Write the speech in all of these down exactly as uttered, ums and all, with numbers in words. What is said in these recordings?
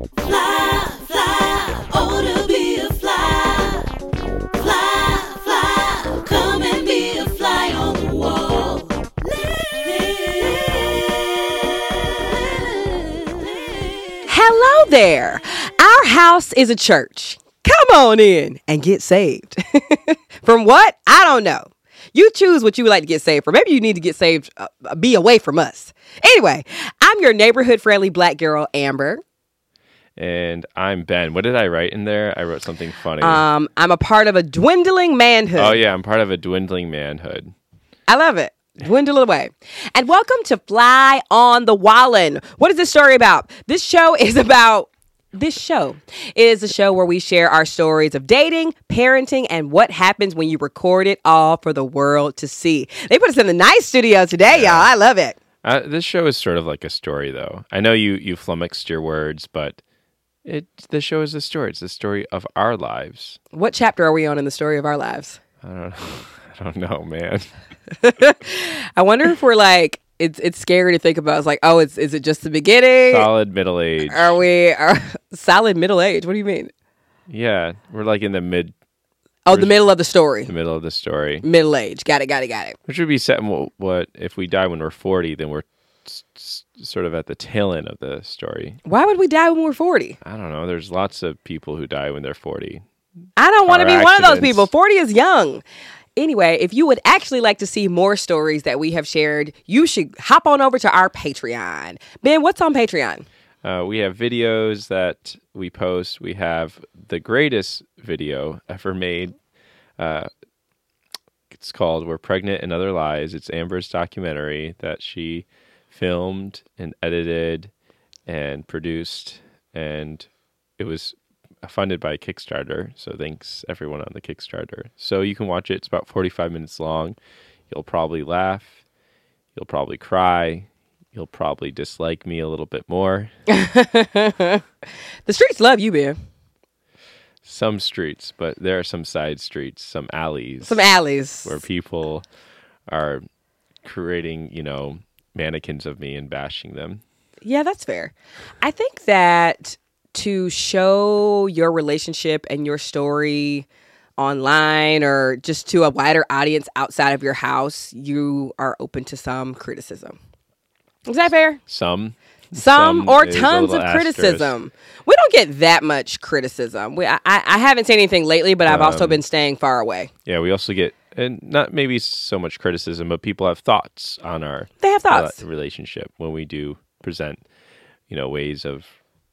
Fly, fly, oh to be a fly. Fly, fly, come and be a fly on the wall. Hello there. Our house is a church. Come on in and get saved. From what? I don't know. You choose what you would like to get saved from. Maybe you need to get saved, uh, be away from us. Anyway, I'm your neighborhood-friendly black girl, Amber. And I'm Ben. What did I write in there? I wrote something funny. Um, I'm a part of a dwindling manhood. Oh, yeah. I'm part of a dwindling manhood. I love it. Dwindle away. And welcome to Fly on the Wallin. What is this story about? This show is about... This show is a show where we share our stories of dating, parenting, and what happens when you record it all for the world to see. They put us in the nice studio today, Yeah. y'all. I love it. Uh, this show is sort of like a story, though. I know you, you flummoxed your words, but it the show is a story. It's the story of our lives. What chapter are we on in the story of our lives? I don't know. I don't know, man. I wonder if we're like, it's it's scary to think about. It's like, oh, it's is it just the beginning? Solid middle age. Are we are, solid middle age? What do you mean? Yeah, we're like in the mid, Oh, the middle of the story. the middle of the story. Middle age. Got it, got it, got it. Which would be set. What, what if we die when we're forty? Then we're s- s- sort of at the tail end of the story. Why would we die when we're forty? I don't know. There's lots of people who die when they're forty. I don't want to be Car one of those accidents. people. forty is young. Anyway, if you would actually like to see more stories that we have shared, you should hop on over to our Patreon. Ben, what's on Patreon? Uh, we have videos that we post. We have the greatest video ever made. Uh, it's called We're Pregnant and Other Lies. It's Amber's documentary that she filmed and edited and produced. And it was funded by Kickstarter. So thanks everyone on the Kickstarter. So you can watch it. It's about forty-five minutes long. You'll probably laugh. You'll probably cry. You'll probably dislike me a little bit more. The streets love you, Ben. Some streets, but there are some side streets, some alleys, Some alleys. where people are creating, you know, mannequins of me and bashing them. Yeah, that's fair. I think that to show your relationship and your story online or just to a wider audience outside of your house, you are open to some criticism. Is that fair? Some. Some, or is a tons of little asterisk. criticism. We don't get that much criticism. We, I, I haven't seen anything lately, but I've also Um, been staying far away. Yeah, we also get, and not maybe so much criticism, but people have thoughts on our They have thoughts. rela- relationship when we do present, you know, ways of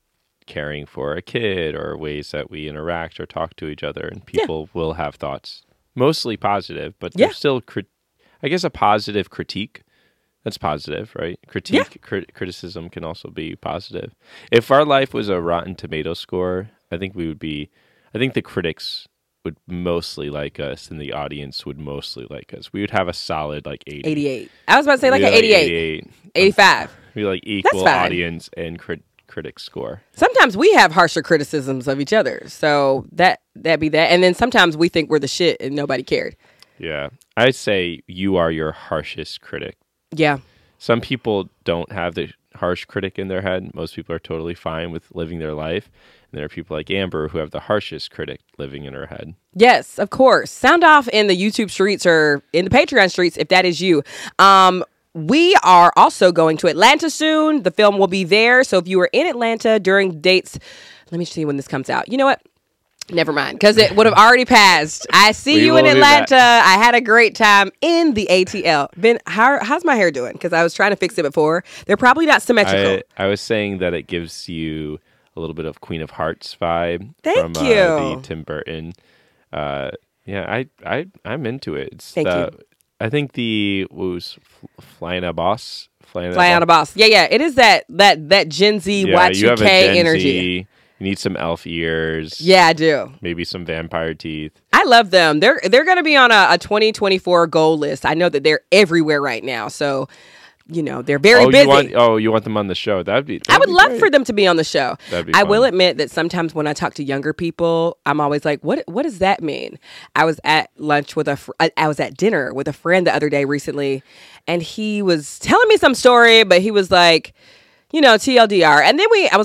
caring for a kid or ways that we interact or talk to each other, and people will have thoughts, mostly positive, but Yeah. there's still, crit- I guess, a positive critique. That's positive, right? Critique, cri- criticism can also be positive. If our life was a Rotten Tomato score, I think we would be, I think the critics would mostly like us and the audience would mostly like us. We would have a solid like eighty. eighty-eight. I was about to say like We'd an be eighty-eight. eighty-eight. eighty-five. Be like equal fine. audience and crit- critic score. Sometimes we have harsher criticisms of each other. So that that be that. And then sometimes we think we're the shit and nobody cared. Yeah. I'd say you are your harshest critic. Yeah. Some people don't have the harsh critic in their head. Most people are totally fine with living their life. And there are people like Amber who have the harshest critic living in her head. Yes, of course. Sound off in the YouTube streets or in the Patreon streets if that is you. Um, we are also going to Atlanta soon. The film will be there. So if you are in Atlanta during dates, let me see when this comes out. You know what? Never mind, because it would have already passed. I see We you in will be Atlanta. I had a great time in the A T L. Ben, how, how's my hair doing? Because I was trying to fix it before. They're probably not symmetrical. I, I was saying that it gives you a little bit of Queen of Hearts vibe Thank from you. Uh, the Tim Burton. Uh, yeah, I, I, I'm into it. It's Thank the, you. I think the, what was Flying a Boss? Flying Fly on a boss. Yeah, yeah. It is that that that Gen Z Yeah, Y you two have a K Gen energy. Z. You need some elf ears. Yeah, I do. Maybe some vampire teeth. I love them. They're they're going to be on a, a twenty twenty-four goal list. I know that they're everywhere right now. So, you know, they're very oh, busy. You want, oh, you want them on the show? That'd be. I that'd would be love great. for them to be on the show. That'd be I fun. will admit that sometimes when I talk to younger people, I'm always like, "What? What does that mean?" I was at lunch with a, fr- I, I was at dinner with a friend the other day recently, and he was telling me some story, but he was like, you know, T L D R, and then we, I was like,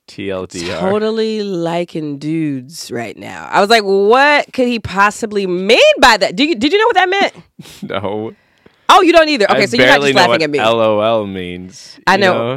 T L D R. totally liking dudes right now. I was like, what could he possibly mean by that? Did you, did you know what that meant? No. Oh, you don't either. Okay, I so you're not barely just know laughing what at me. LOL means. I you know.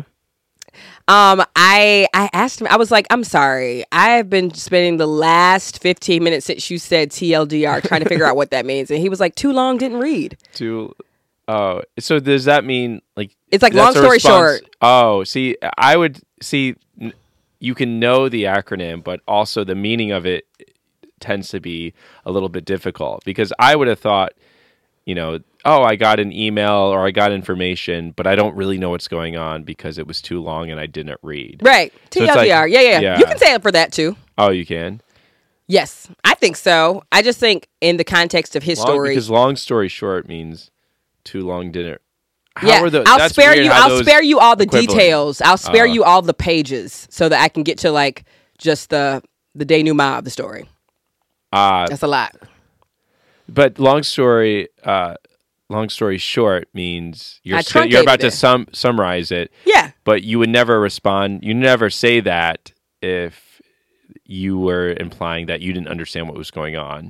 Um, I I asked him. I was like, I'm sorry. I have been spending the last fifteen minutes since you said T L D R trying to figure out what that means, and he was like, too long, didn't read. Too. Oh, so does that mean like It's like that's long a story response- short. Oh, see, I would see. n- You can know the acronym, but also the meaning of it tends to be a little bit difficult because I would have thought, you know, oh, I got an email or I got information, but I don't really know what's going on because it was too long and I didn't read. Right. So it's T L D R. like- yeah, yeah, yeah. You can say it for that too. Oh, you can. Yes, I think so. I just think in the context of his Long, story. because long story short means too long didn't. How Yeah, are the, I'll that's spare weird you. how I'll those spare you all the equivalent. details. I'll spare Uh. you all the pages so that I can get to like just the the denouement of the story. Ah, That's a lot. but long story, uh, long story short means you're I st- you're about truncated to it. sum summarize it, Yeah. but you would never respond. You never say that if you were implying that you didn't understand what was going on.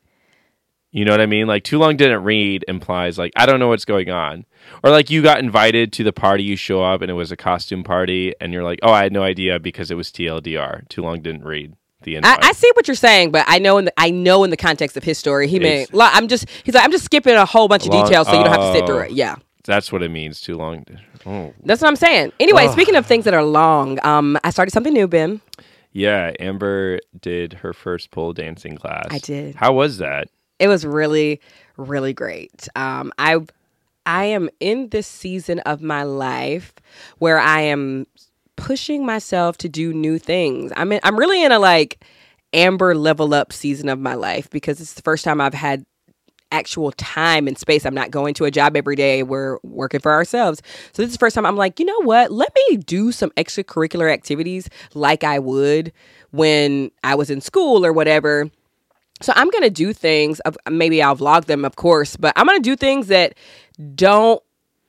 You know what I mean? Like too long didn't read implies like I don't know what's going on, or like you got invited to the party, you show up and it was a costume party, and you're like, oh, I had no idea because it was T L D R. Too long didn't read the invite. I, I see what you're saying, but I know in the I know in the context of his story, he may. It's- li- I'm just. He's like, I'm just skipping a whole bunch of Long- details so you don't have to sit through oh. it. Yeah, That's what it means. Too long. Oh. that's what I'm saying. Anyway, Ugh. speaking of things that are long, um, I started something new, Ben. Yeah, Amber did her first pole dancing class. I did. How was that? It was really, really great. Um, I I am in this season of my life where I am pushing myself to do new things. I'm in, I'm really in a like Amber level up season of my life because it's the first time I've had actual time and space. I'm not going to a job every day. We're working for ourselves. So this is the first time I'm like, you know what? Let me do some extracurricular activities like I would when I was in school or whatever. So I'm going to do things, of maybe I'll vlog them, of course, but I'm going to do things that don't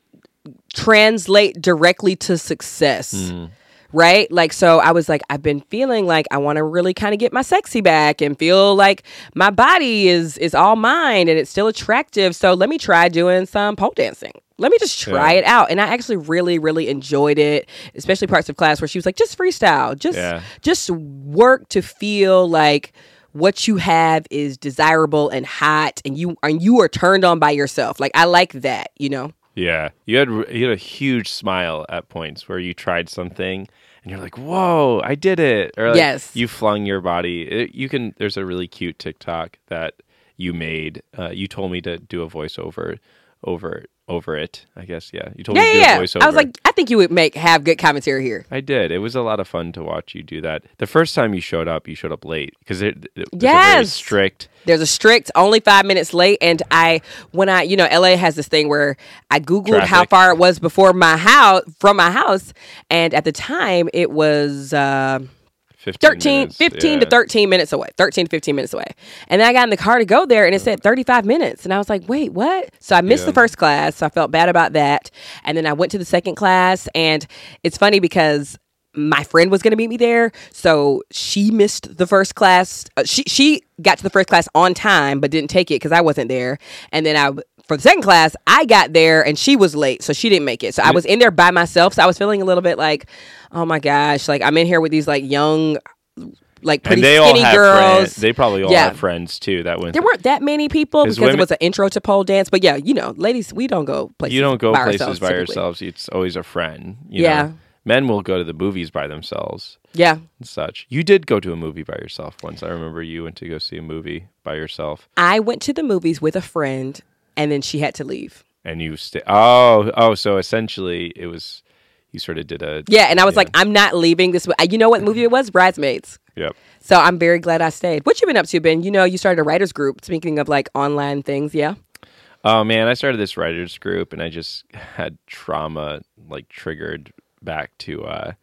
translate directly to success. Right? Like, so I was like, I've been feeling like I want to really kind of get my sexy back and feel like my body is is all mine and it's still attractive. So let me try doing some pole dancing. Let me just try Yeah. it out. And I actually really, really enjoyed it, especially parts of class where she was like, just freestyle, just Yeah. just work to feel like what you have is desirable and hot and you and you are turned on by yourself. Like, I like that, you know? Yeah, you had you had a huge smile at points where you tried something and you're like, "Whoa, I did it!" Or like Yes. you flung your body. It, you can. There's a really cute TikTok that you made. Uh, you told me to do a voiceover over over it. I guess yeah. You told Yeah, me to yeah, do a yeah. voiceover. I was like, I think you would make have good commentary here. I did. It was a lot of fun to watch you do that. The first time you showed up, you showed up late because it, it was a very Yes. strict. There's a strict only five minutes late, and I when I you know L A has this thing where I googled how Traffic. far it was before my house from my house, and at the time it was uh, fifteen thirteen, minutes, fifteen yeah. to thirteen minutes away, thirteen to fifteen minutes away, and then I got in the car to go there, and it said thirty-five minutes, and I was like, wait, what? So I missed Yeah. the first class, so I felt bad about that, and then I went to the second class, and it's funny because my friend was going to meet me there, so she missed the first class. Uh, she she got to the first class on time, but didn't take it because I wasn't there. And then I for the second class, I got there and she was late, so she didn't make it. So I was in there by myself. So I was feeling a little bit like, oh my gosh, like I'm in here with these like young, like pretty And they all skinny have girls. friends. They probably all Yeah. have friends too that went. There weren't that many people 'Cause because women- it was an intro to pole dance. But yeah, you know, ladies, we don't go places. You don't go by places ourselves, by typically. yourselves. It's always a friend. You Yeah. know? Men will go to the movies by themselves Yeah. and such. You did go to a movie by yourself once. I remember you went to go see a movie by yourself, I went to the movies with a friend, and then she had to leave. and you stay. Oh, oh. So essentially, it was you sort of did a Yeah, and I was Yeah. like, I'm not leaving this. You know what movie it was? Bridesmaids. Yep. So I'm very glad I stayed. What you been up to, Ben? You know, you started a writers group. Speaking of like online things, yeah. Oh man, I started this writers group, and I just had trauma like triggered back to uh,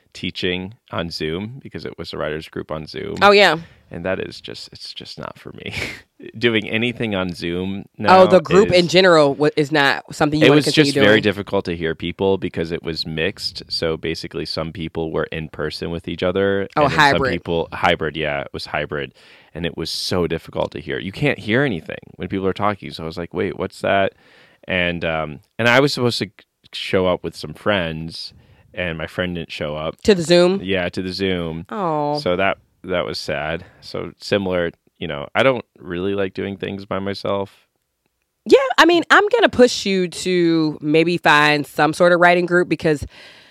teaching on Zoom because it was a writers group on Zoom. Oh yeah. And that is just, it's just not for me. Doing anything on Zoom now. Oh, the group is, in general wa- is not something you it want was to continue just doing. very difficult to hear people because it was mixed. So basically, some people were in person with each other. Oh, and then hybrid. Some people hybrid, yeah, it was hybrid, and it was so difficult to hear. You can't hear anything when people are talking. So I was like, wait, what's that? And um, and I was supposed to show up with some friends, and my friend didn't show up. To the Zoom. Yeah, to the Zoom. Oh. So that that was sad. So similar, you know, I don't really like doing things by myself. Yeah, I mean, I'm going to push you to maybe find some sort of writing group because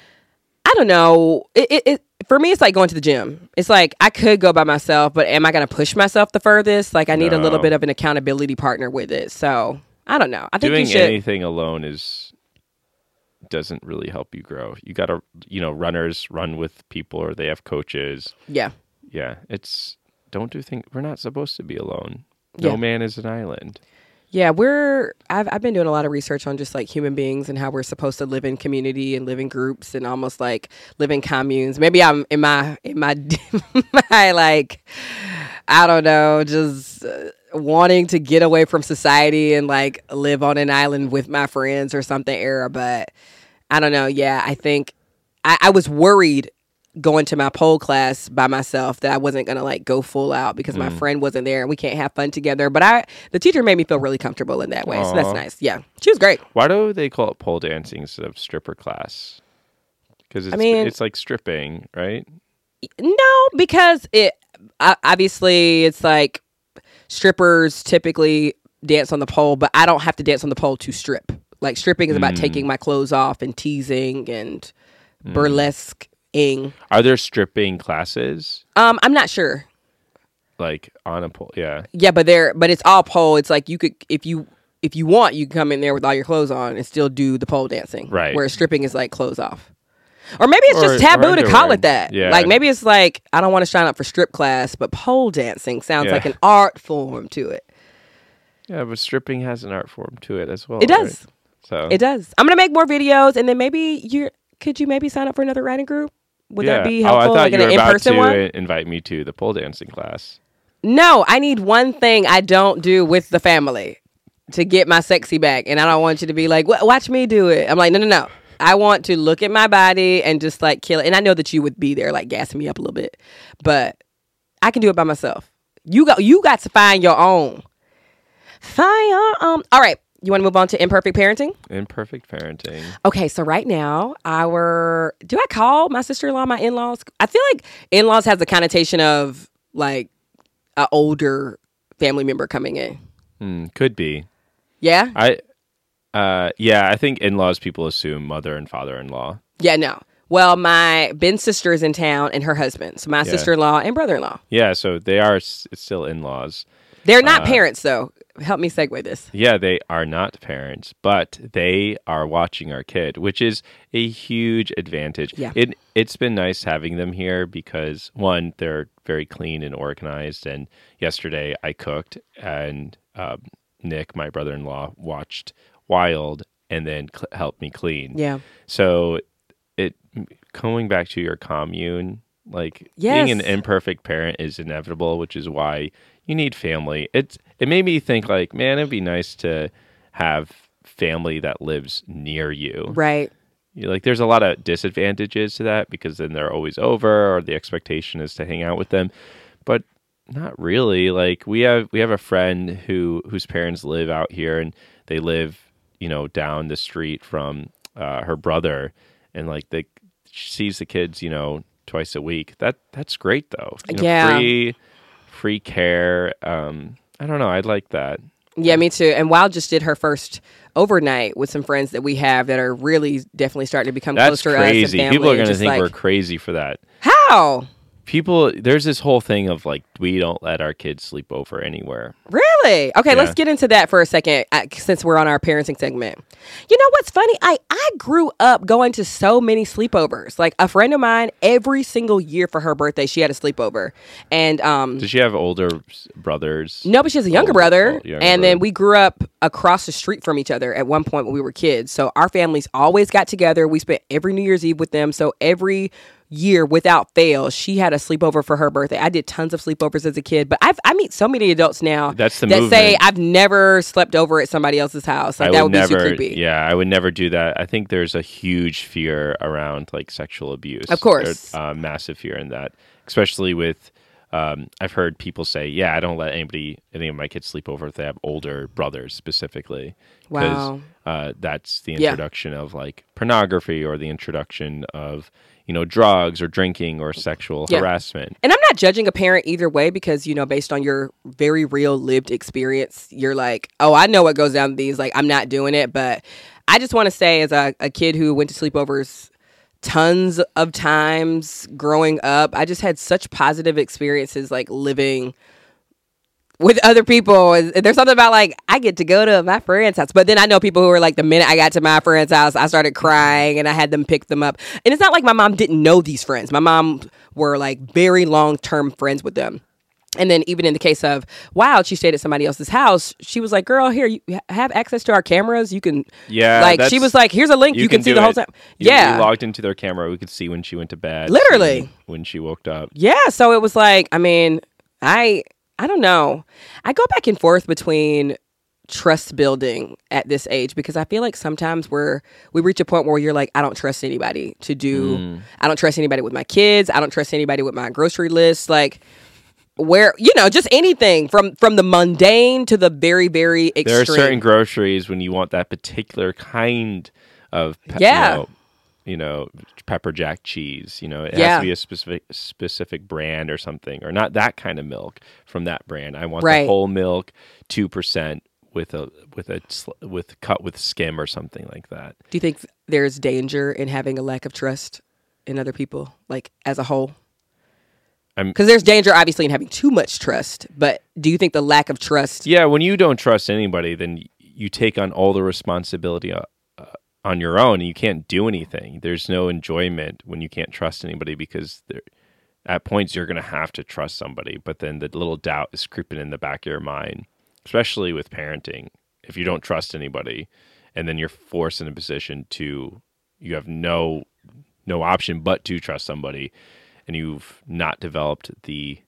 I don't know. It, it, it for me, it's like going to the gym. It's like I could go by myself, but am I going to push myself the furthest? Like I need a little No. bit of an accountability partner with it. So I don't know. I think Doing you should. anything alone is doesn't really help you grow. You got to, you know, runners run with people or they have coaches. Yeah. Yeah, it's don't do things. We're not supposed to be alone. No Yeah. man is an island. Yeah, we're. I've I've been doing a lot of research on just like human beings and how we're supposed to live in community and live in groups and almost like live in communes. Maybe I'm in my in my my like I don't know, just uh, wanting to get away from society and like live on an island with my friends or something era. But I don't know. Yeah, I think I, I was worried going to my pole class by myself that I wasn't going to like go full out because my friend wasn't there and we can't have fun together. But I, the teacher made me feel really comfortable in that way. So that's Aw. nice. Yeah. She was great. Why do they call it pole dancing instead of stripper class? Because it's mean- it's like stripping, right? No, because it, uh, obviously it's like strippers typically dance on the pole, but I don't have to dance on the pole to strip. Like stripping is about taking my clothes off and teasing and burlesque-ing. Are there stripping classes Um, I'm not sure. like on a pole? Yeah. Yeah, but there, but it's all pole. It's like you could, if you, if you want, you can come in there with all your clothes on and still do the pole dancing. Right. Whereas stripping is like clothes off. Or maybe it's Or- just or taboo to call underwear. it that. Yeah. Like maybe it's like I don't want to sign up for strip class, but pole dancing sounds Yeah. like an art form to it. Yeah, but stripping has an art form to it as well. It does. right? So It does. I'm gonna make more videos, and then maybe you could you maybe sign up for another writing group? Would yeah. that be Oh, I helpful? thought like you an were about in-person to one? uh, invite me to the pole dancing class. No, I need one thing I don't do with the family to get my sexy back. And I don't want you to be like, "Wa- watch me do it. I'm like, no, no, no. I want to look at my body and just like kill it. And I know that you would be there like gassing me up a little bit, but I can do it by myself. You got, you got to find your own. Find your own. All right. You want to move on to imperfect parenting? Imperfect parenting. Okay, so right now, our do I call my sister-in-law my in-laws? I feel like in-laws has the connotation of like an older family member coming in. Hmm, could be. Yeah? I. Uh, yeah, I think in-laws people assume mother and father-in-law. Yeah, no. Well, my Ben's sister is in town and her husband. So my Yeah. sister-in-law and brother-in-law. Yeah, so they are s- it's still in-laws. They're not Uh, parents though. Help me segue this. Yeah, they are not parents, but they are watching our kid, which is a huge advantage. Yeah. It it's been nice having them here because one, they're very clean and organized. And yesterday I cooked, and um, Nick, my brother-in-law, watched Wild and then cl- helped me clean. Yeah. So it going back to your commune, like Yes. being an imperfect parent is inevitable, which is why you need family. It's it made me think like, man, it'd be nice to have family that lives near you. Right. You- Like there's a lot of disadvantages to that because then they're always over or the expectation is to hang out with them. But not really. Like we have we have a friend who whose parents live out here and they live, you know, down the street from uh, her brother, and like they she sees the kids, you know, twice a week. That that's great though. You know, Yeah. Free free care. Um I don't know. I'd like that. Yeah, me too. And Wild just did her first overnight with some friends that we have that are really definitely starting to become That's closer to us and crazy. family. People are going to Just think like, we're crazy for that. how? People, there's this whole thing of like, we don't let our kids sleep over anywhere. Really? Okay, Yeah. let's get into that for a second uh, since we're on our parenting segment. You know what's funny? I, I grew up going to so many sleepovers. Like a friend of mine, every single year for her birthday, she had a sleepover. And um, Does she have older s- brothers? no, but she has a younger Older- brother. oh, younger And then brother. we grew up across the street from each other at one point when we were kids. So our families always got together. We spent every New Year's Eve with them. So every year without fail, she had a sleepover for her birthday. I did tons of sleepovers as a kid, but I've, I meet so many adults now That's the that movement. say I've never slept over at somebody else's house. Like I that would would be never, too creepy. Yeah, I would never do that. I think there's a huge fear around like sexual abuse. Of course. There's uh, massive fear in that, especially with. Um, I've heard people say, "Yeah, I don't let anybody, any of my kids sleep over if they have older brothers specifically." Wow. Uh, that's the Yeah. introduction of like pornography or the introduction of you know drugs or drinking or sexual Yeah. harassment. And I'm not judging a parent either way because, you know, based on your very real lived experience, you're like, oh, I know what goes down these. Like, I'm not doing it. But I just want to say, as a, a kid who went to sleepovers tons of times growing up, I just had such positive experiences, like living with other people. And there's something about like, I get to go to my friend's house. But then I know people who are like, the minute I got to my friend's house, I started crying and I had them pick them up. And it's not like my mom didn't know these friends. My mom were like very long-term friends with them. And then even in the case of Wild, she stayed at somebody else's house. She was like, girl, here, you have access to our cameras. You can, Yeah, like, that's- she was like, here's a link. You, can, see do the whole it. time. You- Yeah. we logged into their camera. We could see when she went to bed. Literally. see when she woke up. Yeah, so it was like, I mean, I I don't know. I go back and forth between trust building at this age because I feel like sometimes we're we reach a point where you're like, I don't trust anybody to do Mm. I don't trust anybody with my kids. I don't trust anybody with my grocery list. Like where, you know, just anything from from the mundane to the very, very extreme. There are certain groceries when you want that particular kind of pe- Yeah. you know, you know, pepper jack cheese. You know, it Yeah. has to be a specific specific brand or something, or not that kind of milk from that brand. I want Right. the whole milk, two percent with a with a sl- with cut with skim or something like that. Do you think there's danger in having a lack of trust in other people, like as a whole? I'm- Because there's danger, obviously, in having too much trust. But do you think the lack of trust? Yeah, when you don't trust anybody, then you take on all the responsibility uh, uh, on your own, and you can't do anything. There's no enjoyment when you can't trust anybody because there, at points you're going to have to trust somebody, but then the little doubt is creeping in the back of your mind, especially with parenting. If you don't trust anybody, and then you're forced in a position to, you have no no option but to trust somebody, and you've not developed the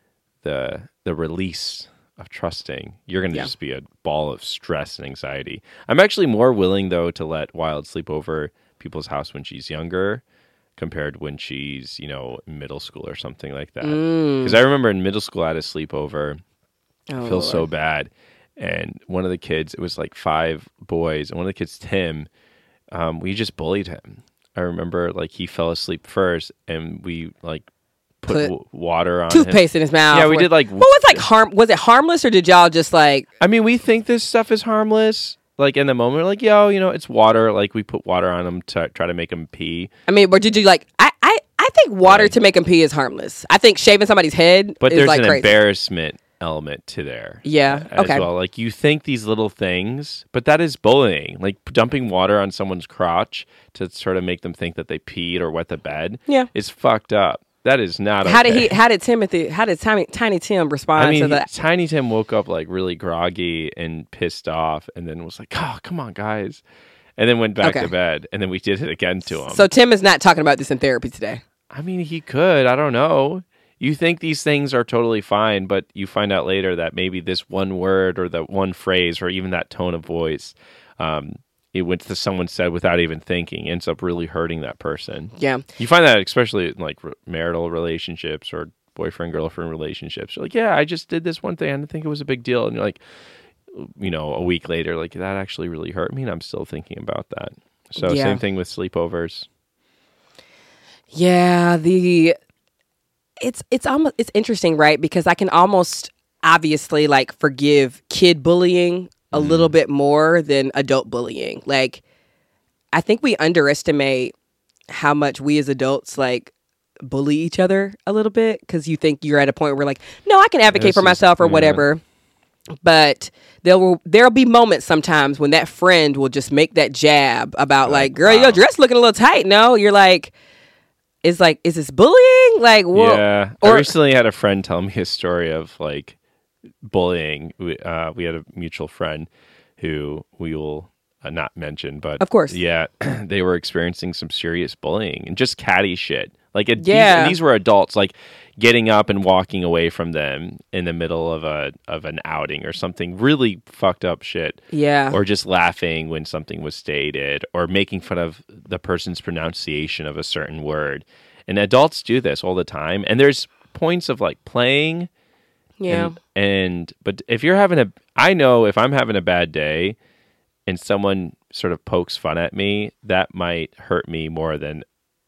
the the release of trusting, you're going to Yeah. just be a ball of stress and anxiety. I'm actually more willing though to let Wild sleep over people's house when she's younger compared when she's, you know, in middle school or something like that. Because I remember in middle school I had a sleepover. Oh, I feel so bad. And one of the kids, it was like five boys, and one of the kids, Tim, um, we just bullied him. I remember like he fell asleep first, and we like put, Put w- water on him. toothpaste in his mouth. Yeah, we did like. What was like harm? Was it harmless or did y'all just like? I mean, we think this stuff is harmless. Like in the moment, we're like, yo, you know, it's water. Like we put water on him to try to make him pee. I mean, or did you like? I I, I think water Right. to make him pee is harmless. I think shaving somebody's head But is there's like an crazy. embarrassment element to there. Yeah, As okay. well. Like you think these little things, but that is bullying. Like dumping water on someone's crotch to sort of make them think that they peed or wet the bed. Yeah. Is fucked up. That is not. How okay. did he? How did Timothy? How did Tiny Tiny Tim respond I mean, to he- that? Tiny Tim woke up like really groggy and pissed off, and then was like, "Oh, come on, guys," and then went back Okay. to bed. And then we did it again to him. So Tim is not talking about this in therapy today. I mean, he could. I don't know. You think these things are totally fine, but you find out later that maybe this one word or that one phrase or even that tone of voice, um, it went to someone said without even thinking, ends up really hurting that person. Yeah. You find that especially in like r- marital relationships or boyfriend girlfriend relationships. You're like, yeah, I just did this one thing. I didn't think it was a big deal, and you're like, you know, a week later, like that actually really hurt me, and I'm still thinking about that. So Yeah. same thing with sleepovers. Yeah, the it's it's almost it's interesting, right? Because I can almost obviously like forgive kid bullying a Mm. little bit more than adult bullying. Like I think we underestimate how much we as adults like bully each other a little bit because you think you're at a point where like, no, I can advocate This for is- myself or yeah. whatever. But there will there'll be moments sometimes when that friend will just make that jab about like, girl, wow. your dress looking a little tight. No, you're like, it's like, is this bullying? Like, whoa. Yeah. I Or recently had a friend tell me a story of like bullying. We, uh, we had a mutual friend who we will uh, not mention, but Of course. yeah, they were experiencing some serious bullying and just catty shit. Like, it, Yeah. these, and these were adults, like getting up and walking away from them in the middle of a of an outing or something really fucked up shit. Yeah. Or just laughing when something was stated, or making fun of the person's pronunciation of a certain word. And adults do this all the time. And there's points of like playing. Yeah. And, and but if you're having a, I know if I'm having a bad day and someone sort of pokes fun at me, that might hurt me more than,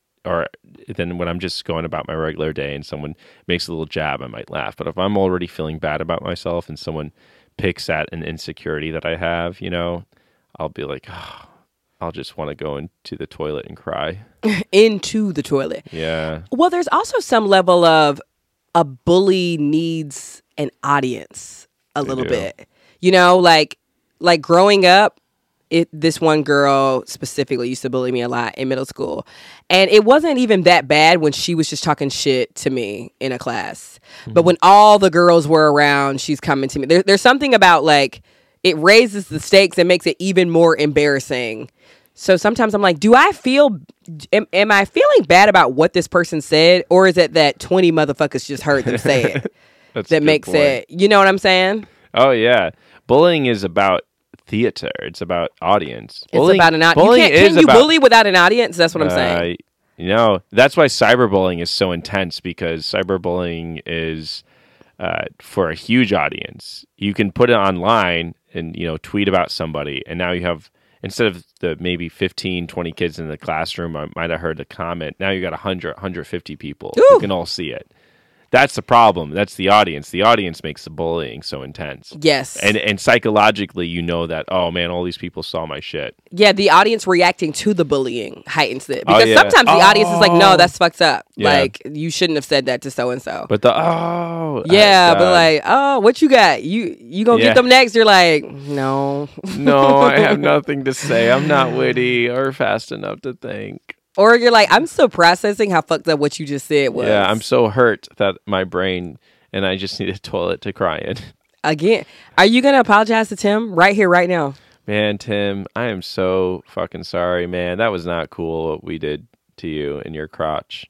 or than when I'm just going about my regular day and someone makes a little jab, I might laugh. But if I'm already feeling bad about myself and someone picks at an insecurity that I have, you know, I'll be like, oh, I'll just want to go into the toilet and cry. Into the toilet. Yeah. Well, there's also some level of a bully needs an audience a They little do. bit. You know, like like growing up, it this one girl specifically used to bully me a lot in middle school. And it wasn't even that bad when she was just talking shit to me in a class. Mm-hmm. But when all the girls were around, she's coming to me. There, there's something about like it raises the stakes and makes it even more embarrassing. So sometimes I'm like, do I feel, am, am I feeling bad about what this person said? Or is it that twenty motherfuckers just heard them say it That's a that good makes point. it, you know what I'm saying? Oh, yeah. Bullying is about theater. It's about audience. It's bullying, about an audience. You bullying can't, is can you about, bully without an audience? That's what I'm saying. Uh, you know, that's why cyberbullying is so intense, because cyberbullying is uh, for a huge audience. You can put it online and, you know, tweet about somebody, and now you have, instead of the maybe fifteen, twenty kids in the classroom I might have heard a comment, now you got one hundred, one hundred fifty people Ooh. who can all see it. That's the problem. That's the audience. The audience makes the bullying so intense. Yes. And and psychologically, you know that, oh man, all these people saw my shit. Yeah, the audience reacting to the bullying heightens it. Oh, Because yeah. sometimes the audience is like, no, that's fucked up. Yeah. Like, you shouldn't have said that to so-and-so. But the, oh. Yeah, uh, but like, oh, what you got? You you gonna Yeah. get them next? You're like, no. no, I have nothing to say. I'm not witty or fast enough to think. Or you're like, I'm still processing how fucked up what you just said was. Yeah, I'm so hurt that my brain, and I just need a toilet to cry in. Again, are you going to apologize to Tim right here, right now? Man, Tim, I am so fucking sorry, man. That was not cool what we did to you in your crotch.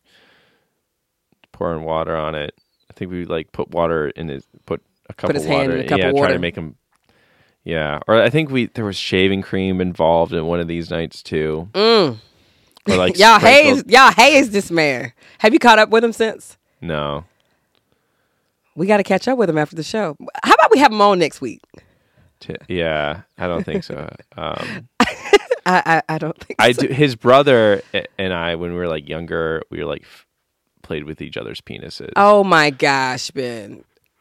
Pouring water on it. I think we like put water in his, put a cup Put of his hand water. in a cup yeah, of try water. to make him. Yeah, or I think we there was shaving cream involved in one of these nights too. Mm. Or like y'all sprinkled- haze, y'all haze this man. Have you caught up with him since? No. We got to catch up with him after the show. How about we have him on next week? T- yeah, I don't think so. Um, I I, I don't think I so. do. His brother and I, when we were like younger, we were like f- played with each other's penises. Oh my gosh, Ben.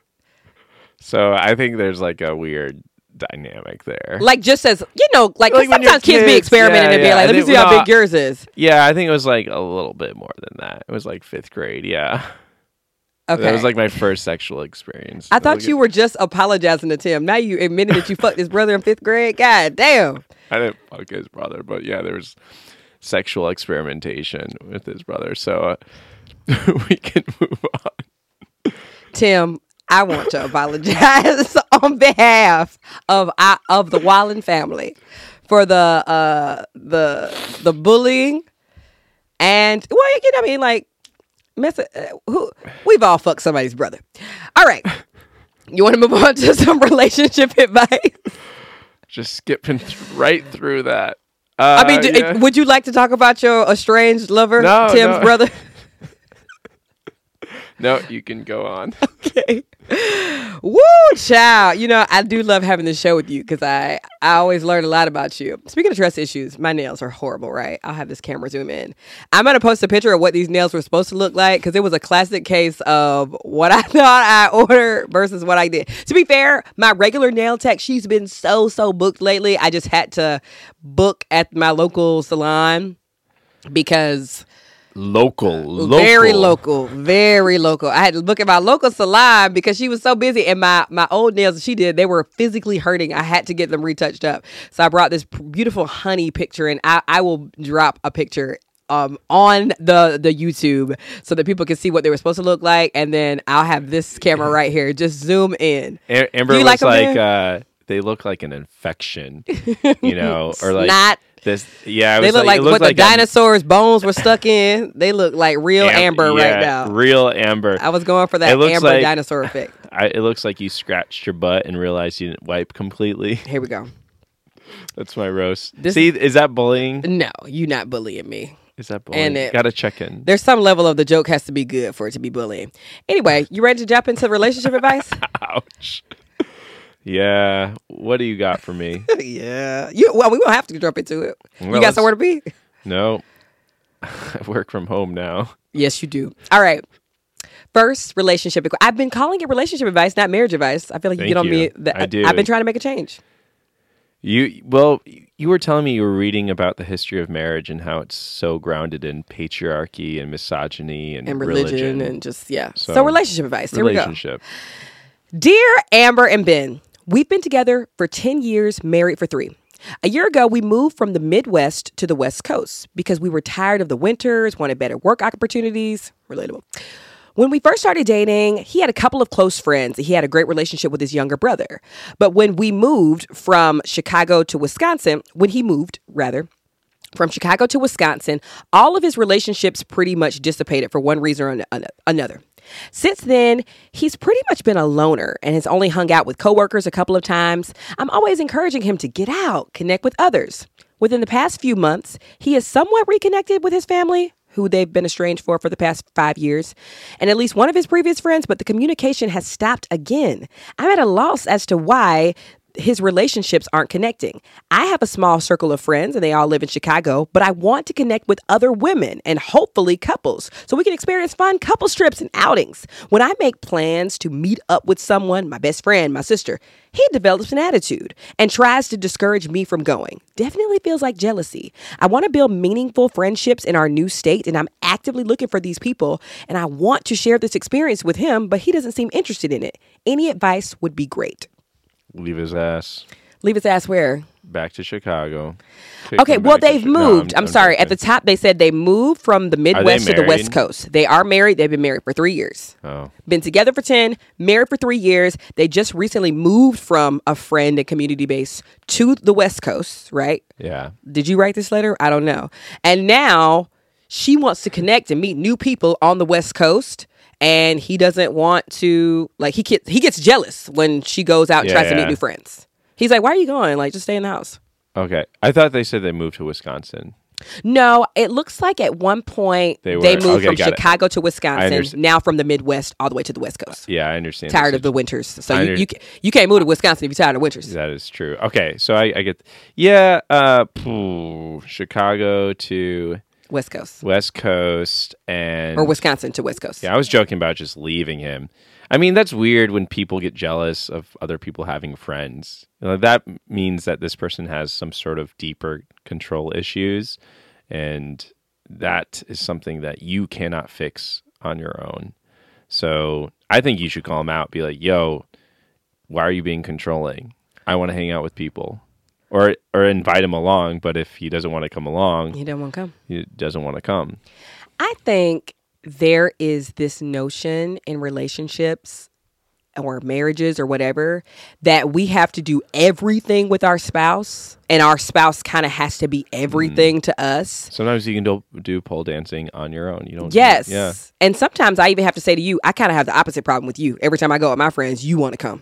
So I think there's like a weird dynamic there. Like just as, you know, like, 'cause Like when you're sometimes kids, be kids, experimenting yeah, and be yeah. like, I let me think see how we big all- yours is. Yeah, I think it was like a little bit more than that. It was like fifth grade. Yeah. Okay. That was like my first sexual experience. I thought you were just apologizing to Tim. Now you admitted that you fucked his brother in fifth grade. God damn. I didn't fuck his brother, but yeah, there was sexual experimentation with his brother. So uh, we can move on. Tim, I want to apologize on behalf of I, of the Wallen family for the uh, the the bullying and well, you know what I mean, like mess. Uh, who we've all fucked somebody's brother. All right, you want to move on to some relationship advice? Just skipping th- right through that. Uh, I mean, do, yeah. would you like to talk about your estranged lover, No, Tim's no. brother? No, you can go on. Okay. Woo, child. You know, I do love having this show with you because I, I always learn a lot about you. Speaking of trust issues, my nails are horrible, right? I'll have this camera zoom in. I'm going to post a picture of what these nails were supposed to look like because it was a classic case of what I thought I ordered versus what I did. To be fair, my regular nail tech, she's been so, so booked lately. I just had to book at my local salon because... Local, local. Very local, very local. I had to look at my local salon because she was so busy, and my my old nails that she did, they were physically hurting. I had to get them retouched up. So I brought this p- beautiful honey picture, and I, I will drop a picture um on the the YouTube so that people can see what they were supposed to look like, and then I'll have this camera right here. Just zoom in. A- Amber Do you was like 'em, like, man? uh, they look like an infection, you know, or like Snot. This, yeah, it They was look like, it looked what like the a- dinosaurs' bones were stuck in. They look like real am- amber yeah, right now. Real amber. I was going for It that looks amber like- dinosaur effect. I, it looks like you scratched your butt and realized you didn't wipe completely. Here we go. That's my roast. This- See, is that bullying? No, you not bullying me. Is that bullying? And it- Gotta check in. There's some level of the joke has to be good for it to be bullying. Anyway, you ready to jump into relationship advice? Ouch. Yeah. What do you got for me? yeah. You well, we won't have to jump into it. Well, you got let's- somewhere to be? No. I work from home now. Yes, you do. All right. First, relationship. advi- I've been calling it relationship advice, not marriage advice. I feel like you Thank get on you. me. That, I do. I've been trying to make a change. You well, you were telling me you were reading about the history of marriage and how it's so grounded in patriarchy and misogyny and, And religion, and just, yeah. So, So, relationship advice. Here relationship. we go. Dear Amber and Ben, we've been together for ten years, married for three. A year ago, we moved from the Midwest to the West Coast because we were tired of the winters, wanted better work opportunities. Relatable. When we first started dating, he had a couple of close friends. He had a great relationship with his younger brother. But when we moved from Chicago to Wisconsin, when he moved, rather, from Chicago to Wisconsin, all of his relationships pretty much dissipated for one reason or an- an- another. Since then, he's pretty much been a loner and has only hung out with coworkers a couple of times. I'm always encouraging him to get out, connect with others. Within the past few months, he has somewhat reconnected with his family, who they've been estranged for for the past five years, and at least one of his previous friends, but the communication has stopped again. I'm at a loss as to why his relationships aren't connecting. I have a small circle of friends and they all live in Chicago, but I want to connect with other women and hopefully couples so we can experience fun couple trips and outings. When I make plans to meet up with someone, my best friend, my sister, he develops an attitude and tries to discourage me from going. Definitely feels like jealousy. I want to build meaningful friendships in our new state and I'm actively looking for these people and I want to share this experience with him, but he doesn't seem interested in it. Any advice would be great. Leave his ass Leave his ass where? back to Chicago. Kick Okay, him well, back to they've Chi- No, moved. I'm, sorry. At the joking. top, they said they moved from the Midwest to the West married? Coast. They are married. They've been married for three years. Oh, Been together for ten, married for three years. They just recently moved from a friend and community base to the West Coast, right? yeah. Did you write this letter? I don't know. And now she wants to connect and meet new people on the West Coast. And he doesn't want to, like, he gets, he gets jealous when she goes out and Yeah, tries to meet yeah. new friends. He's like, why are you going? Like, just stay in the house. Okay. I thought they said they moved to Wisconsin. No, it looks like at one point They they, were- moved okay, from got it. Chicago to Wisconsin, understand. now from the Midwest all the way to the West Coast. Yeah, I understand. Tired the of the winters. So I you, under- you, ca- you can't move to Wisconsin if you're tired of winters. That is true. Okay, so I, I get, yeah, uh, phew, Chicago to West Coast. West Coast and Or Wisconsin to West Coast. Yeah, I was joking about just leaving him. I mean, that's weird when people get jealous of other people having friends. You know, that means that this person has some sort of deeper control issues, and that is something that you cannot fix on your own. So I think you should call him out. Be like, "Yo, why are you being controlling? I want to hang out with people." Or or invite him along, but if he doesn't want to come along, You don't want to come. he doesn't want to come. I think there is this notion in relationships or marriages or whatever that we have to do everything with our spouse and our spouse kind of has to be everything to us. Sometimes you can do, do pole dancing on your own. You don't. Yes. Yeah. And sometimes I even have to say to you, I kind of have the opposite problem with you. Every time I go with my friends, you want to come.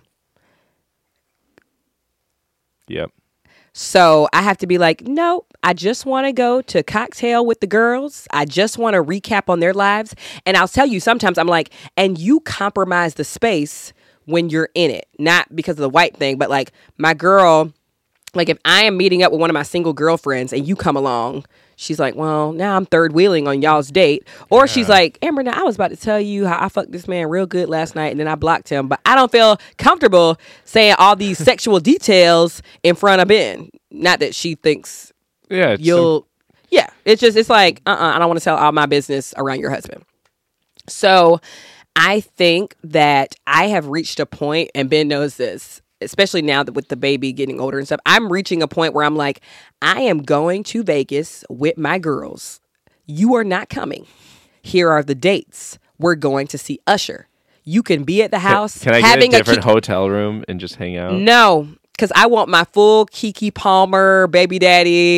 Yep. So I have to be like, no, I just want to go to cocktail with the girls. I just want to recap on their lives. And I'll tell you, sometimes I'm like, and you compromise the space when you're in it. Not because of the white thing, but like my girl, like if I am meeting up with one of my single girlfriends and you come along, she's like, well, now I'm third wheeling on y'all's date. Or she's like, Amber, now I was about to tell you how I fucked this man real good last night and then I blocked him. But I don't feel comfortable saying all these sexual details in front of Ben. Not that she thinks Yeah. It's you'll, yeah. It's just, it's like, uh-uh, I don't want to tell all my business around your husband. So I think that I have reached a point, and Ben knows this, especially now that with the baby getting older and stuff, I'm reaching a point where I'm like, I am going to Vegas with my girls. You are not coming. Here are the dates. We're going to see Usher. You can be at the Some, house. can, can I having get a different ki- hotel room and just hang out? No, because I want my full Keke Palmer, baby daddy,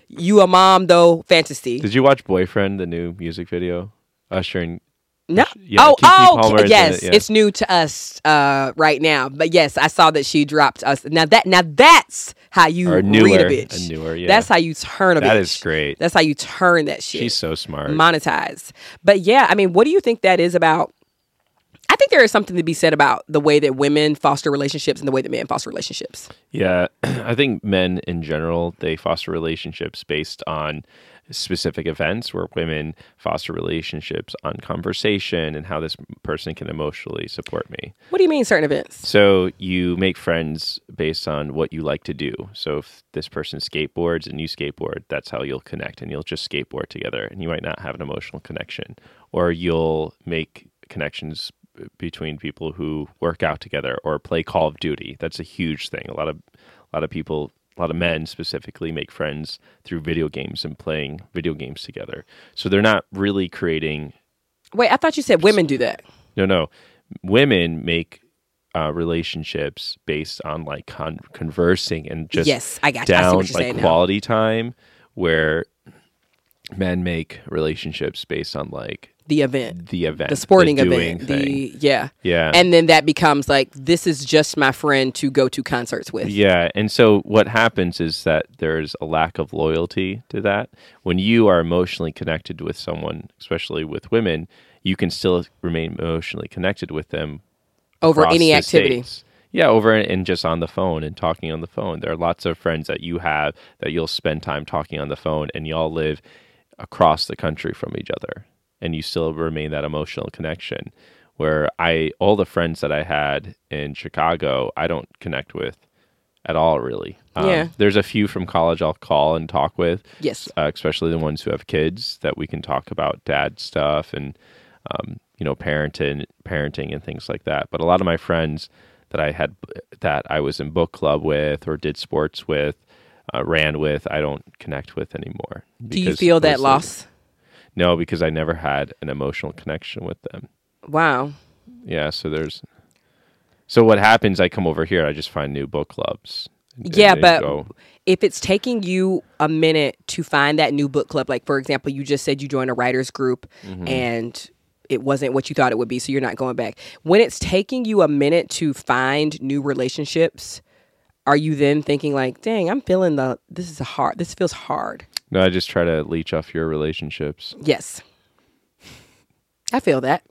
you a mom though fantasy. Did you watch Boyfriend, the new music video? Usher and No. Yeah, oh, Keke oh, Palmer is in yes. it, yeah. It's new to us uh, right now. But yes, I saw that she dropped us. Now that now that's how you Or newer, read a bitch. a newer, yeah. That's how you turn a bitch. That is great. That's how you turn that shit. She's so smart. Monetize. But yeah, I mean, what do you think that is about? I think there is something to be said about the way that women foster relationships and the way that men foster relationships. Yeah, I think men in general, they foster relationships based on specific events, where women foster relationships on conversation and how this person can emotionally support me. What do you mean certain events? So you make friends based on what you like to do. So if this person skateboards and you skateboard, that's how you'll connect, and you'll just skateboard together, and you might not have an emotional connection. Or you'll make connections between people who work out together or play Call of Duty. That's a huge thing. A lot of a lot of people, a lot of men specifically, make friends through video games and playing video games together. So they're not really creating. Wait, I thought you said women do that. No, no. Women make uh, relationships based on like con- conversing and just Yes, I got you. I see down what you're like saying now. quality time, where men make relationships based on like The event. the event, The sporting the doing event. thing. The yeah. Yeah. And then that becomes like, this is just my friend to go to concerts with. Yeah, and so what happens is that there's a lack of loyalty to that. When you are emotionally connected with someone, especially with women, you can still remain emotionally connected with them Over across any the activity. states. Yeah, over and just on the phone and talking on the phone. There are lots of friends that you have that you'll spend time talking on the phone, and y'all live across the country from each other, and you still remain that emotional connection. Where I, all the friends that I had in Chicago, I don't connect with at all, really. Um, Yeah. There's a few from college I'll call and talk with. Yes. Uh, especially the ones who have kids, that we can talk about dad stuff and, um, you know, parenting, parenting and things like that. But a lot of my friends that I had, that I was in book club with or did sports with, uh, ran with, I don't connect with anymore. Do you because feel that mostly- loss? No, because I never had an emotional connection with them. Wow. Yeah, so there's... So what happens, I come over here, I just find new book clubs. and- Yeah, and but go- if it's taking you a minute to find that new book club, like for example, you just said you joined a writers group Mm-hmm. and it wasn't what you thought it would be, so you're not going back. When it's taking you a minute to find new relationships, are you then thinking like, dang, I'm feeling the, this is a hard, this feels hard. No, I just try to leech off your relationships. Yes. I feel that.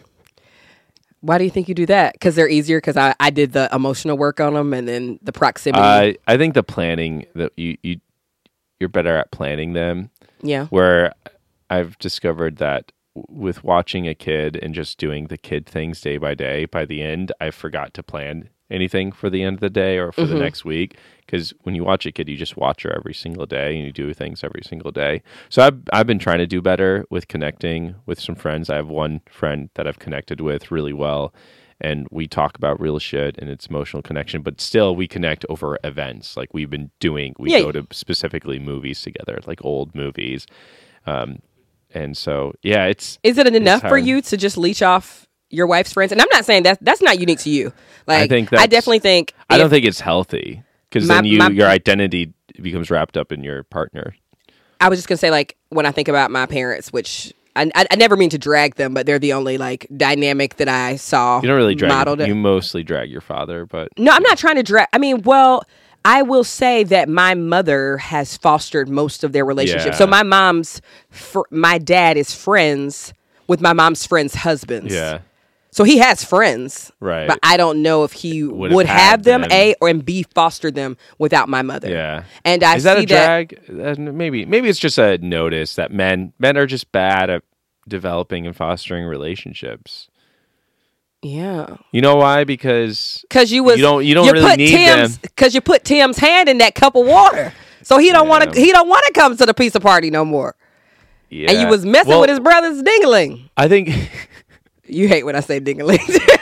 Why do you think you do that? Because they're easier? Because I, I did the emotional work on them and then the proximity. I I think the planning, that you, you, you're better at planning them. yeah. Where I've discovered that with watching a kid and just doing the kid things day by day, by the end, I forgot to plan anything for the end of the day or for Mm-hmm. the next week. Because when you watch a kid, you just watch her every single day and you do things every single day. So I've, I've been trying to do better with connecting with some friends. I have one friend that I've connected with really well, and we talk about real shit and it's emotional connection, but still we connect over events. Like we've been doing, we Yeah. go to specifically movies together, like old movies. Um, and so, yeah, it's, Is it enough for hard. you to just leech off your wife's friends? And I'm not saying that that's not unique to you. Like, I think I that's- definitely think. I don't if- think it's healthy, because My- then you, my- your identity becomes wrapped up in your partner. I was just gonna say, like, when I think about my parents, which I, I, I never mean to drag them, but they're the only like dynamic that I saw. You don't really drag, modeled. you mostly drag your father, but No, I'm not trying to drag. I mean, well, I will say that my mother has fostered most of their relationships. Yeah. So my mom's, fr- my dad is friends with my mom's friends' husbands. yeah, So he has friends, right. but I don't know if he Would would, have have, had them, them. A, or and B, foster them without my mother. Yeah. And I Is that see a drag? Uh, maybe maybe it's just a notice that men men are just bad at developing and fostering relationships. Yeah. You know why? Because Because you was You don't- you don't really put need Tim's, them. Because you put Tim's hand in that cup of water, so he don't want Yeah. to. He don't want to come to the pizza party no more. yeah. And you was messing Well, with his brother's dingling. I think You hate when I say dingling.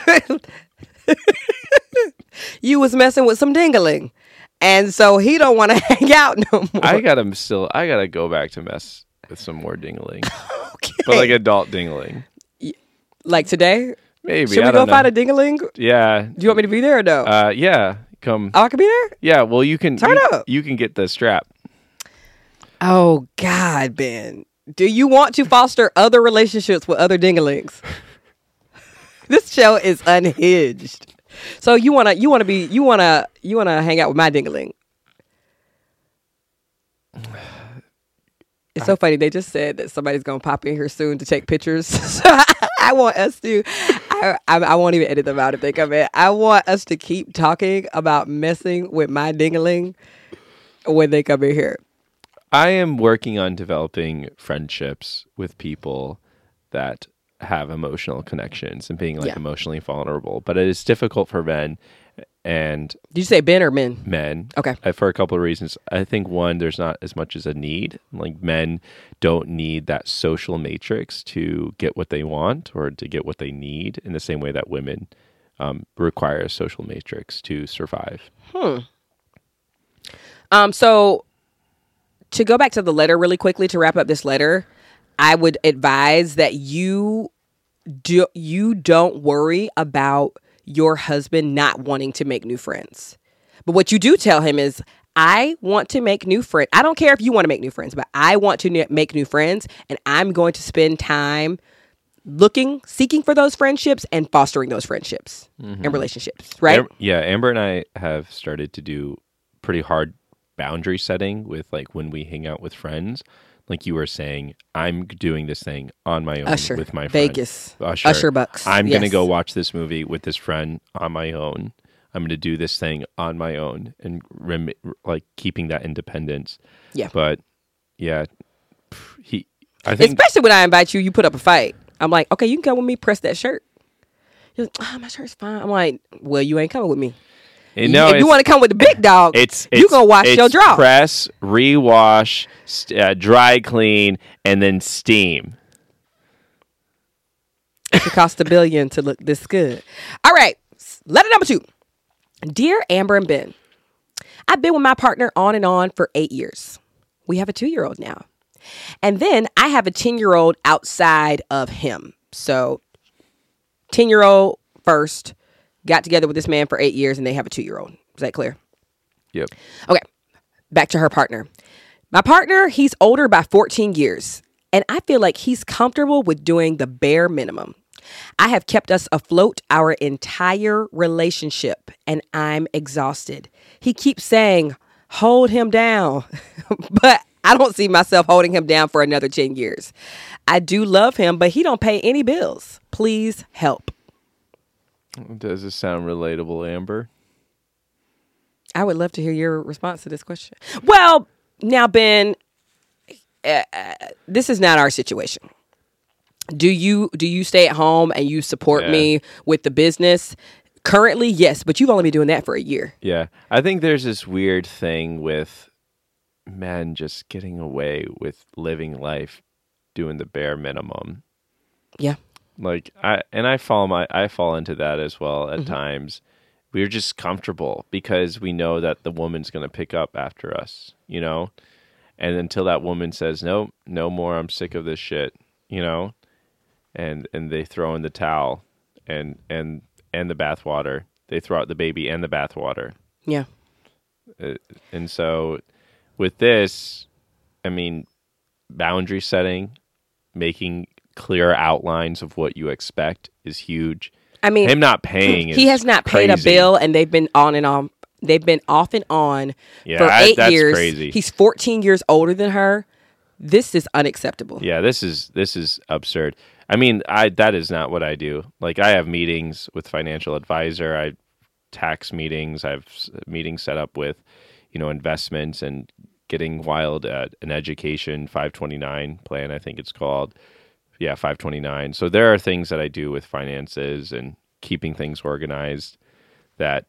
You was messing with some dingling, and so he don't want to hang out no more. I gotta still I gotta go back to mess with some more dingling, okay. but like adult dingling. Like today, Maybe should I we don't go know. find a dingling? Do Yeah. you want me to be there or no? Uh, yeah. Come. oh, I can be there. Yeah. Well, you can Turn you, up. You can get the strap. Oh, God, Ben. Do you want to foster other relationships with other dingalings? This show is unhinged. So you wanna you wanna be you wanna you wanna hang out with my dingaling. It's so funny. They just said that somebody's gonna pop in here soon to take pictures. So I, I want us to. I, I I won't even edit them out if they come in. I want us to keep talking about messing with my dingaling when they come in here. I am working on developing friendships with people that have emotional connections and being like Yeah. emotionally vulnerable, but it is difficult for men and Did you say Ben or men? men. Okay. uh, For a couple of reasons. I think one, there's not as much as a need. Like men don't need that social matrix to get what they want or to get what they need in the same way that women um, require a social matrix to survive. Um. So to go back to the letter really quickly to wrap up this letter, I would advise that you do you don't worry about your husband not wanting to make new friends. But what you do tell him is, I want to make new friends. I don't care if you want to make new friends, but I want to ne- make new friends, and I'm going to spend time looking, seeking for those friendships and fostering those friendships and relationships, right? Am- yeah, Amber and I have started to do pretty hard boundary setting with like when we hang out with friends. Like you were saying, I'm doing this thing on my own Usher, with my friend. Vegas, Usher. Usher bucks. I'm Yes. going to go watch this movie with this friend on my own. I'm going to do this thing on my own and rem- like keeping that independence. Yeah. But yeah, pff, he, I think, Especially when I invite you, you put up a fight. I'm like, okay, you can come with me, press that shirt. You're like, oh, my shirt's fine. I'm like, well, you ain't coming with me. you know, if you it's- want to come with the big dog, It's, you it's gonna wash it's your draw. Press, rewash, st- uh, dry clean, and then steam. It could cost a billion to look this good. All right, letter number two. Dear Amber and Ben, I've been with my partner on and on for eight years. We have a two-year-old now. And then I have a ten-year-old outside of him. So ten-year-old first, got together with this man for eight years, and they have a two-year-old. Is that clear? Yep. Okay, back to her partner. My partner, he's older by fourteen years, and I feel like he's comfortable with doing the bare minimum. I have kept us afloat our entire relationship, and I'm exhausted. He keeps saying, hold him down, but I don't see myself holding him down for another ten years. I do love him, but he don't pay any bills. Please help. Does this sound relatable, Amber? I would love to hear your response to this question. Well, now, Ben, uh, uh, this is not our situation. Do you do you stay at home and you support Yeah. me with the business? Currently, yes, but you've only been doing that for a year. Yeah. I think there's this weird thing with men just getting away with living life doing the bare minimum. Yeah. Like I and I fall my I fall into that as well at Mm-hmm. times. We're just comfortable because we know that the woman's going to pick up after us, you know? And until that woman says, "No, no more. I'm sick of this shit," you know? And and they throw in the towel and and and the bathwater. They throw out the baby and the bathwater. Yeah. Uh, and so with this, I mean, boundary setting, making clear outlines of what you expect is huge. I mean, Him not paying is he has not paid a crazy. bill, and they've been on and on. They've been off and on Yeah, for I- eight that's years. crazy. He's fourteen years older than her. This is unacceptable. Yeah, this is this is absurd. I mean, I that is not what I do. Like I have meetings with financial advisor, I tax meetings, I have s- meetings set up with, you know, investments and getting wild at an education five twenty-nine plan, I think it's called. Yeah, five twenty-nine. So there are things that I do with finances and keeping things organized that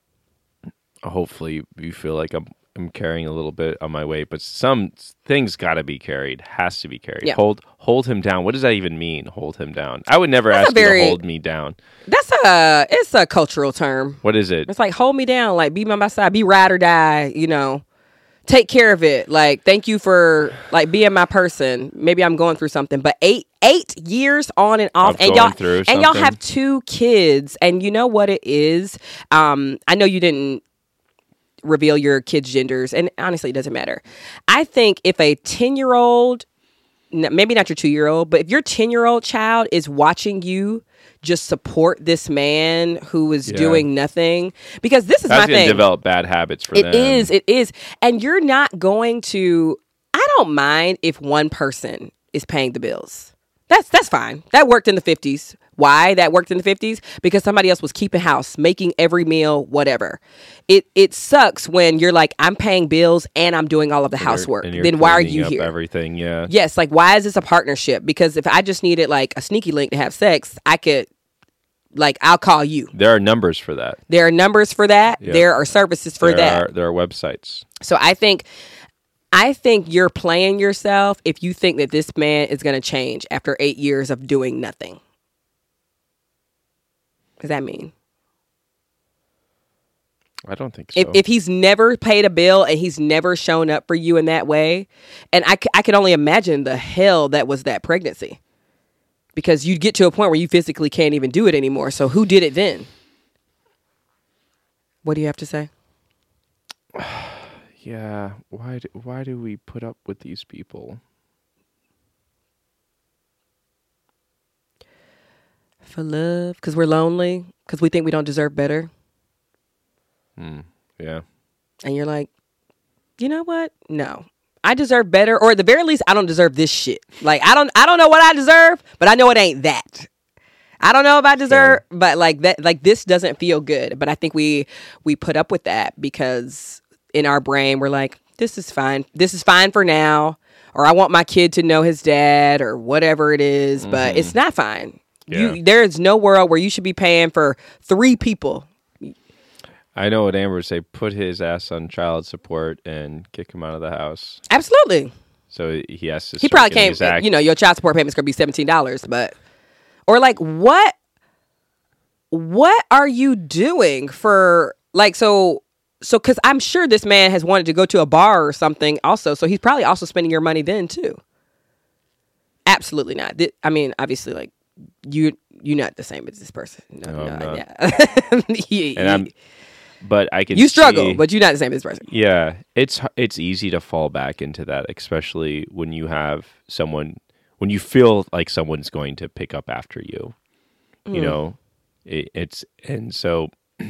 hopefully you feel like I'm I'm carrying a little bit on my weight, but some things got to be carried, has to be carried. Yeah. Hold hold him down. What does that even mean? Hold him down. I would never That's a ask you very- to hold me down. That's a it's a cultural term. What is it? It's like hold me down, like be by my side, be ride or die, you know. Take care of it. Like thank you for like being my person. Maybe I'm going through something, but eight eight years on and off, Of and going y'all through and y'all something? have two kids, and you know what it is. Um, I know you didn't. reveal your kids' genders, and honestly, it doesn't matter. I think if a ten-year-old, maybe not your two-year-old, but if your ten-year-old child is watching you just support this man who is Yeah. doing nothing, because this is That's my going to thing. develop bad habits for It them. is, it is. And you're not going to, I don't mind if one person is paying the bills. That's that's fine. That worked in the fifties. Why that worked in the fifties? Because somebody else was keeping house, making every meal, whatever. It it sucks when you're like, I'm paying bills and I'm doing all of the And you're- housework. and you're Then why are cleaning you up here? Everything, yeah. Yes, like why is this a partnership? Because if I just needed like a sneaky link to have sex, I could, like, I'll call you. There are numbers for that. There are numbers for that. Yeah. There are services for there that. Are, there are websites. So I think I think you're playing yourself if you think that this man is going to change after eight years of doing nothing. What does that mean? I don't think so. If, if he's never paid a bill and he's never shown up for you in that way, and I, c- I can only imagine the hell that was that pregnancy. Because you get to a point where you physically can't even do it anymore. So who did it then? What do you have to say? yeah, why do, why do we put up with these people? For love? Because we're lonely? Because we think we don't deserve better? Hmm. Yeah. And you're like, you know what? No, I deserve better, or at the very least, I don't deserve this shit. Like, I don't, I don't know what I deserve, but I know it ain't that. I don't know if I deserve, Sure. but like that, like this doesn't feel good. But I think we we put up with that because in our brain we're like, this is fine. This is fine for now, or I want my kid to know his dad, or whatever it is. But it's not fine. Yeah. You, there is no world where you should be paying for three people. I know what Amber would say. Put his ass on child support and kick him out of the house. Absolutely. So he has to. He start probably getting can't, his act- you know, your child support payment's going to be seventeen dollars, but, or like, what, what are you doing for, like, so, so, cause I'm sure this man has wanted to go to a bar or something also. So he's probably also spending your money then too. Absolutely not. Th- I mean, obviously, like, you, you're not the same as this person. No, No, I'm not. yeah. He- And I'm, he- but I can. you struggle, see- but you're not the same as this person. Yeah, it's it's easy to fall back into that, especially when you have someone, when you feel like someone's going to pick up after you. You know, it, it's and so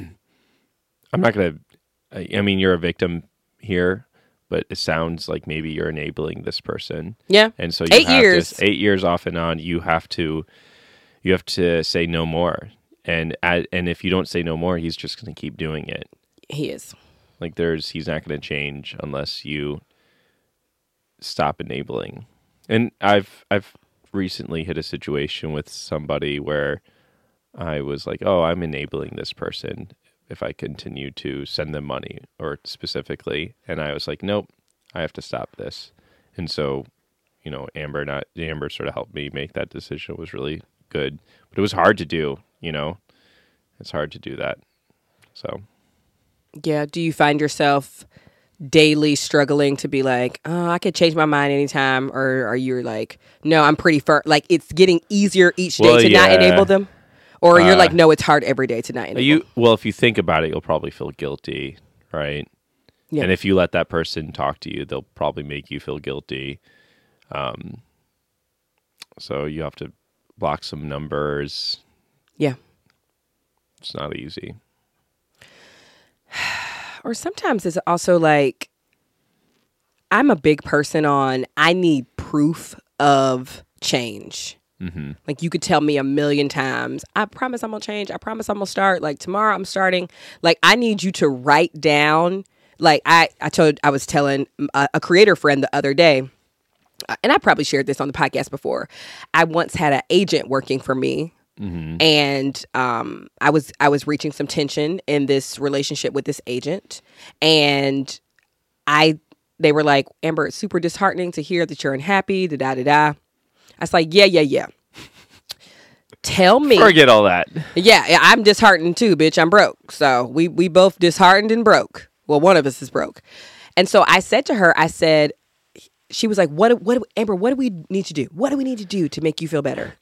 I'm not gonna. I, I mean, you're a victim here, but it sounds like maybe you're enabling this person, Yeah. and so you Eight have years. to, eight years off and on, you have to, you have to say no more. And at, and if you don't say no more, he's just going to keep doing it. He is. Like there's, he's not going to change unless you stop enabling. And I've I've recently hit a situation with somebody where I was like, oh, I'm enabling this person if I continue to send them money, or specifically, and I was like, nope, I have to stop this. And so, you know, Amber not Amber sort of helped me make that decision. It was really good, but it was hard to do. You know, it's hard to do that. So. Yeah. Do you find yourself daily struggling to be like, oh, I could change my mind anytime? Or are you like, no, I'm pretty firm. Like it's getting easier each day Well, to not yeah. enable them? Or you're Uh, like, no, it's hard every day to not enable. You well, if you think about it, you'll probably feel guilty, right? Yeah. And if you let that person talk to you, they'll probably make you feel guilty. Um, so you have to block some numbers. Yeah. It's not easy. Or sometimes it's also like, I'm a big person on, I need proof of change. Mm-hmm. Like you could tell me a million times, I promise I'm going to change. I promise I'm going to start. Like tomorrow I'm starting. Like I need you to write down. Like I, I told, I was telling a, a creator friend the other day, and I probably shared this on the podcast before. I once had an agent working for me. Mm-hmm. And um, I was I was reaching some tension in this relationship with this agent, and I they were like, Amber, it's super disheartening to hear that you're unhappy. Da da da da. I was like, yeah, yeah, yeah. Tell me, Forget all that. yeah, yeah, I'm disheartened too, bitch. I'm broke. So we we both disheartened and broke. Well, one of us is broke, and so I said to her, I said, she was like, what what Amber, what do we need to do? What do we need to do to make you feel better?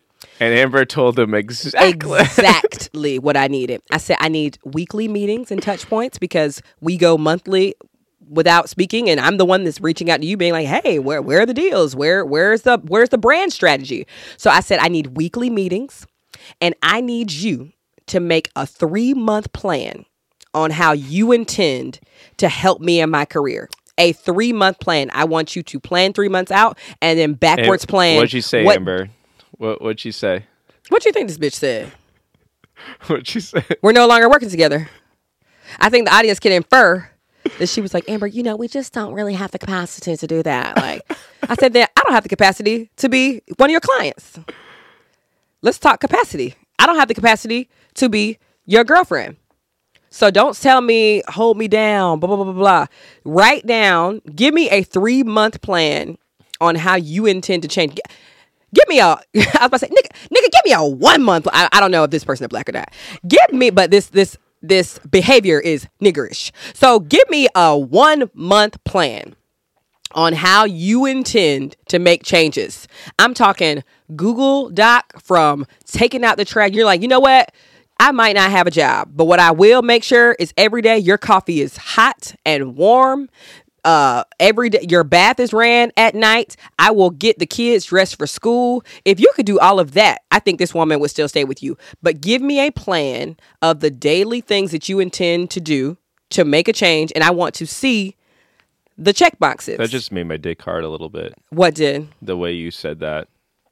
And Amber told them exactly. exactly what I needed. I said I need weekly meetings and touch points because we go monthly without speaking, and I'm the one that's reaching out to you being like, hey, where where are the deals? Where where's the where's the brand strategy? So I said I need weekly meetings, and I need you to make a three-month plan on how you intend to help me in my career. A three-month plan. I want you to plan three months out and then backwards Am- plan. What'd you say, what, Amber? What what'd she say? What do you think this bitch said? What'd she say? We're no longer working together. I think the audience can infer that she was like, Amber, you know, we just don't really have the capacity to do that. Like, I said that I don't have the capacity to be one of your clients. Let's talk capacity. I don't have the capacity to be your girlfriend. So don't tell me, hold me down, blah, blah, blah, blah, blah. Write down, give me a three-month plan on how you intend to change. Give me a, I was about to say, nigga, nigga, give me a one-month. I, I don't know if this person is black or not. Give me, but this, this, this behavior is niggerish. So give me a one-month plan on how you intend to make changes. I'm talking Google Doc from taking out the trash. You're like, you know what? I might not have a job, but what I will make sure is every day your coffee is hot and warm. Uh, every day your bath is ran at night. I will get the kids dressed for school. If you could do all of that, I think this woman would still stay with you. But give me a plan of the daily things that you intend to do to make a change, and I want to see the check boxes. That just made my dick hard a little bit. What did? The way you said that.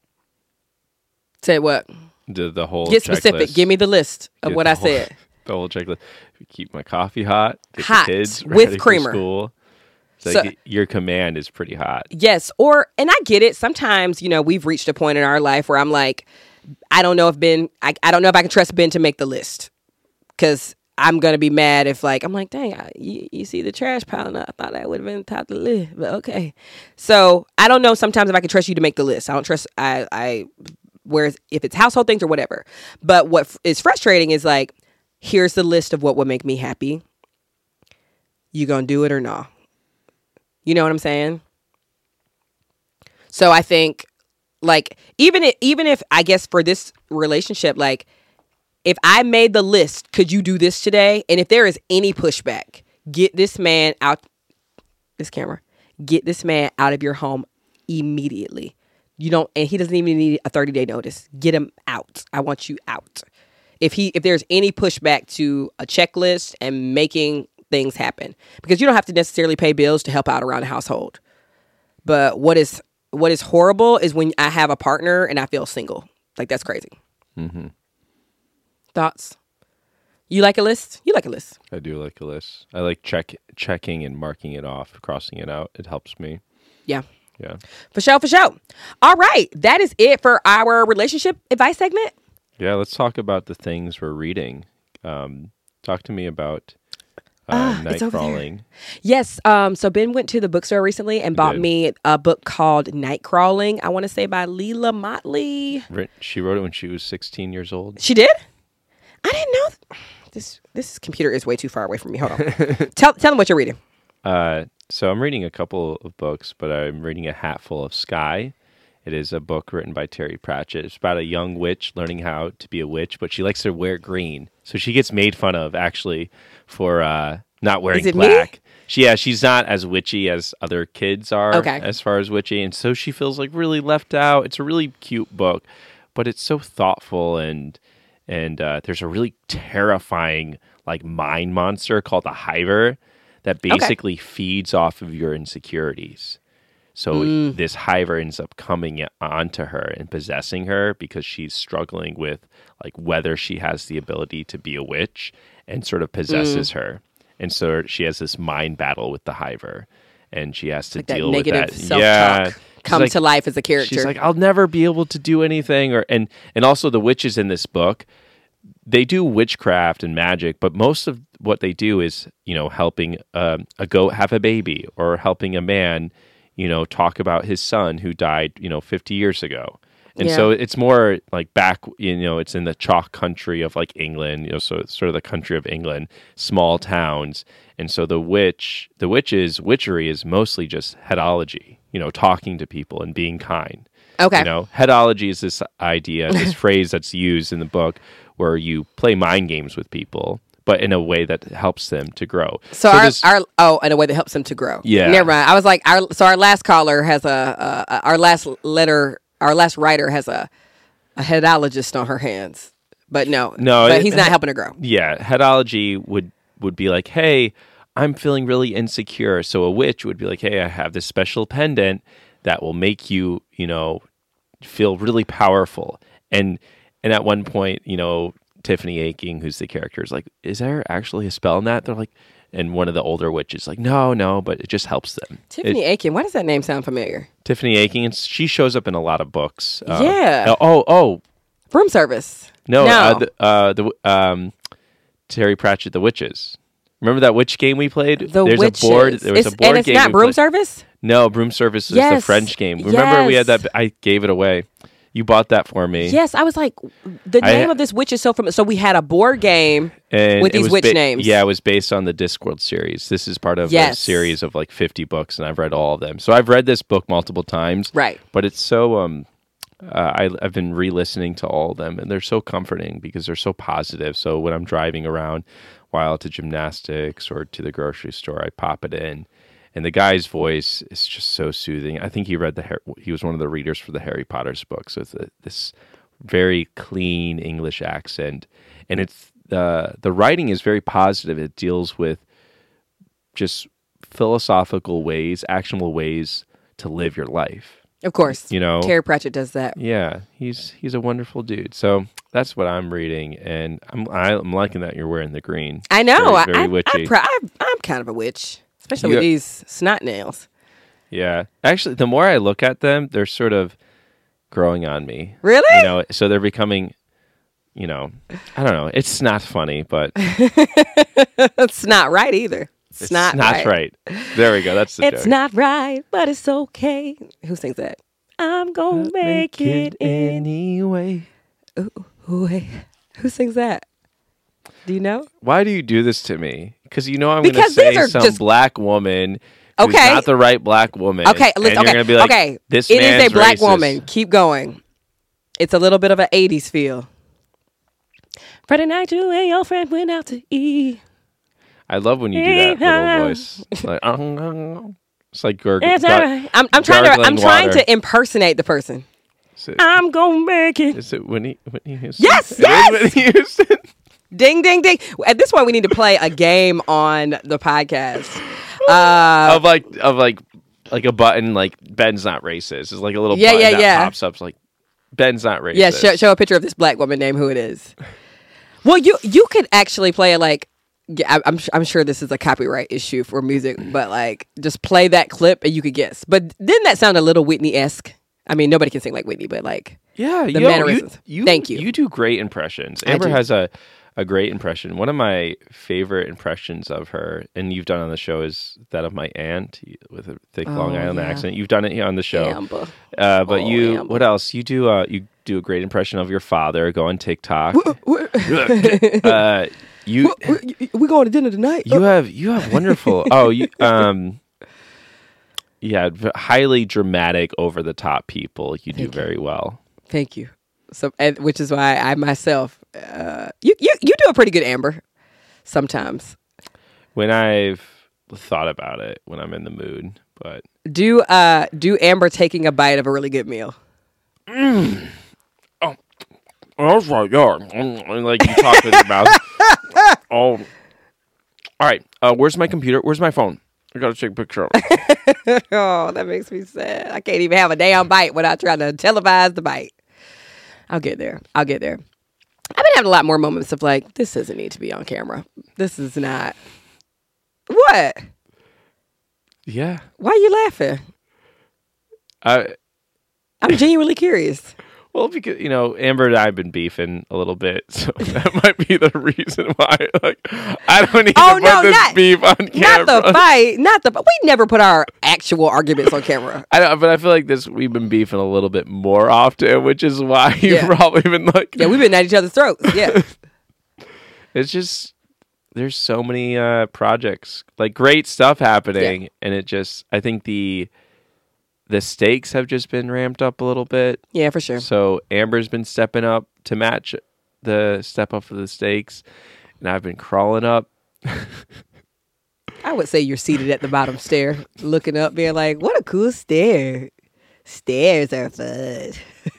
Say what? The the whole Get specific. checklist. Give me the list of Get what the I whole- said. The whole checklist. Keep my coffee hot. Get Hot, the kids with ready creamer. For school. It's So- like your command is pretty hot. Yes. Or, and I get it. Sometimes, you know, we've reached a point in our life where I'm like, I don't know if Ben, I, I don't know if I can trust Ben to make the list. Because I'm going to be mad if, like, I'm like, dang, I, you, you see the trash piling up. I thought that would have been top of the list. But okay. So I don't know sometimes if I can trust you to make the list. I don't trust, I, I, whereas if it's household things or whatever. But what f- is frustrating is like, here's the list of what would make me happy. You going to do it or no? You know what I'm saying? So I think, like, even if, even if I guess for this relationship, like, if I made the list, could you do this today? And if there is any pushback, get this man out, this camera, get this man out of your home immediately. You don't, and he doesn't even need a thirty day notice. Get him out. I want you out. If he, if there's any pushback to a checklist and making things happen, because you don't have to necessarily pay bills to help out around the household. But what is, what is horrible is when I have a partner and I feel single. Like, that's crazy. Mm-hmm. Thoughts? You like a list? You like a list. I do like a list. I like check checking and marking it off, crossing it out. It helps me. Yeah. Yeah. For sure, for sure. All right. That is it for our relationship advice segment. Yeah, let's talk about the things we're reading. Um, talk to me about uh, Ah, night it's over there. crawling. Yes. Um, so Ben went to the bookstore recently and bought did. me a book called Night Crawling. I want to say by Leela Motley. Writ- She wrote it when she was sixteen years old. She did? I didn't know. Th- this this computer is way too far away from me. Hold on. tell tell them what you're reading. Uh, so I'm reading a couple of books, but I'm reading A Hatful of Sky. It is a book written by Terry Pratchett. It's about a young witch learning how to be a witch, but she likes to wear green. So she gets made fun of, actually, for uh, not wearing Is it me? black. She, yeah, she's not as witchy as other kids are Okay. as far as witchy. And so she feels like really left out. It's a really cute book, but it's so thoughtful. And and uh, there's a really terrifying like mind monster called the Hiver that basically feeds off of your insecurities. So Mm. this hiver ends up coming onto her and possessing her because she's struggling with like whether she has the ability to be a witch, and sort of possesses Mm. her. And so she has this mind battle with the hiver, and she has to Like that deal with negative that. self-talk Yeah. She's come like- to life as a character. She's like, I'll never be able to do anything. Or and and also the witches in this book, they do witchcraft and magic, but most of what they do is, you know, helping um, a goat have a baby, or helping a man, you know, talk about his son who died, you know, fifty years ago. And Yeah. so it's more like back, you know, it's in the chalk country of like England, you know, so it's sort of the country of England, small towns. And so the witch, the witch's witchery is mostly just headology, you know, talking to people and being kind. Okay. You know, headology is this idea, this phrase that's used in the book where you play mind games with people, but in a way that helps them to grow. So, our, this- our oh, in a way that helps them to grow. Yeah. Never mind. I was like, our so our last caller has a, a our last letter, our last writer has a a headologist on her hands, but no, No, but it- he's not helping her grow. yeah, headology would would be like, hey, I'm feeling really insecure. So a witch would be like, hey, I have this special pendant that will make you, you know, feel really powerful. And and at one point, you know, Tiffany Aching, who's the character, is like, is there actually a spell in that? They're like, and one of the older witches like, no, no, but it just helps them. Tiffany It- Aiken, why does that name sound familiar? Tiffany Aching, and she shows up in a lot of books. Uh, Yeah. Oh, oh, Room service. no. No. Uh, the, uh, the um, Terry Pratchett, The Witches. Remember that witch game we played? The There's witches. a board. There was It's- a board and it's game not we broom played. service. No, Broom Service is the Yes. French game. Remember we had Yes. that? I gave it away. You bought that for me. Yes, I was like, the I- name of this witch is so familiar. So we had a board game and with it these was witch ba- names. Yeah, it was based on the Discworld series. This is part of a Yes. series of like fifty books, and I've read all of them. So I've read this book multiple times. Right. But it's so um, uh, I, I've been re-listening to all of them, and they're so comforting because they're so positive. So when I'm driving around, while to gymnastics or to the grocery store, I pop it in. And the guy's voice is just so soothing. I think he read the Har- he was one of the readers for the Harry Potter's books with a, this very clean English accent, and it's uh, the writing is very positive. It deals with just philosophical ways, actionable ways to live your life. Of course. You know, Terry Pratchett does that. yeah, he's he's a wonderful dude. So that's what I'm reading, and I'm I, I'm liking that you're wearing the green. I know. Very, very I, I, witchy. I'm, pr- I'm, I'm kind of a witch, especially You- with these snot nails. Yeah. Actually, the more I look at them, they're sort of growing on me. Really? You know, so they're becoming, you know, I don't know. It's not funny, but It's not right either. It's, it's not, not right. right. There we go. That's the It's joke. not right, but it's okay. Who sings that? I'm gonna make, it in. anyway. Ooh, hey. Who sings that? Do you know? Why do you do this to me? Because you know I'm going to Because say these are some just- black woman who's Okay. not the right black woman. Okay, and listen. you're Okay, going to be like, okay. this It is man's a black racist. woman. Keep going. It's a little bit of an eighties feel. Friday night, you and your friend went out to eat. I love when you do that little voice. Like, it's like gurgle. It's all right. I'm, I'm trying to. I'm gargling trying water. to impersonate the person. Is it, I'm gonna make it. is it Whitney, Whitney Houston? Yes, It is yes! Whitney Houston. Ding, ding, ding. At this point, we need to play a game on the podcast. Uh, of like of like like a button like Ben's not racist. It's like a little Yeah, button yeah, that yeah. pops up. It's like Ben's not racist. yeah, show, show a picture of this black woman. Name who it is. Well, you you could actually play it like. Yeah, I- I'm su- I'm sure this is a copyright issue for music, but like just play that clip and you could guess. But then that sounded a little Whitney esque. I mean, nobody can sing like Whitney, but like Yeah, The yo, you, mannerisms. you, Thank you. You do great impressions. I Amber do. has a, a great impression. One of my favorite impressions of her, and you've done on the show, is that of my aunt with a thick Long Oh, Island yeah. accent. You've done it here on the show. Amber. Uh, but Oh, you, Amber. what else? You do. Uh, you do a great impression of your father. Go on TikTok. uh, you We going to dinner tonight? you have you have wonderful. Oh, you um. Yeah, v- highly dramatic, over the top people. You do Thank you. very well. Thank you. So, and, which is why I myself, uh, you you you do a pretty good Amber. Sometimes When I've thought about it, when I'm in the mood, but do uh do Amber taking a bite of a really good meal. oh, that's right, yeah. Mm, like you talk with your mouth. Oh, all right. Uh, where's my computer? Where's my phone? I gotta take a picture of it. Oh, that makes me sad. I can't even have a damn bite without trying to televise the bite. I'll get there. I'll get there. I've been having a lot more moments of like, this doesn't need to be on camera. This is not. What? Yeah. Why are you laughing? I I'm genuinely curious. well because you know Amber and I have been beefing a little bit, so that might be the reason why. Like I don't need Oh, to put no, this not- beef on camera. Not the fight. Not the. We never put our actual arguments on camera. I don't, but I feel like this we've been beefing a little bit more often, which is why you've Yeah. probably been like, Yeah, we've been at each other's throats. Yeah. it's just there's so many uh projects, like great stuff happening, and it just I think the the stakes have just been ramped up a little bit. Yeah, for sure. So Amber's been stepping up to match the step up of the stakes, and I've been crawling up. I would say you're seated at the bottom stair, looking up, being like, what a cool stair. Stairs are fun.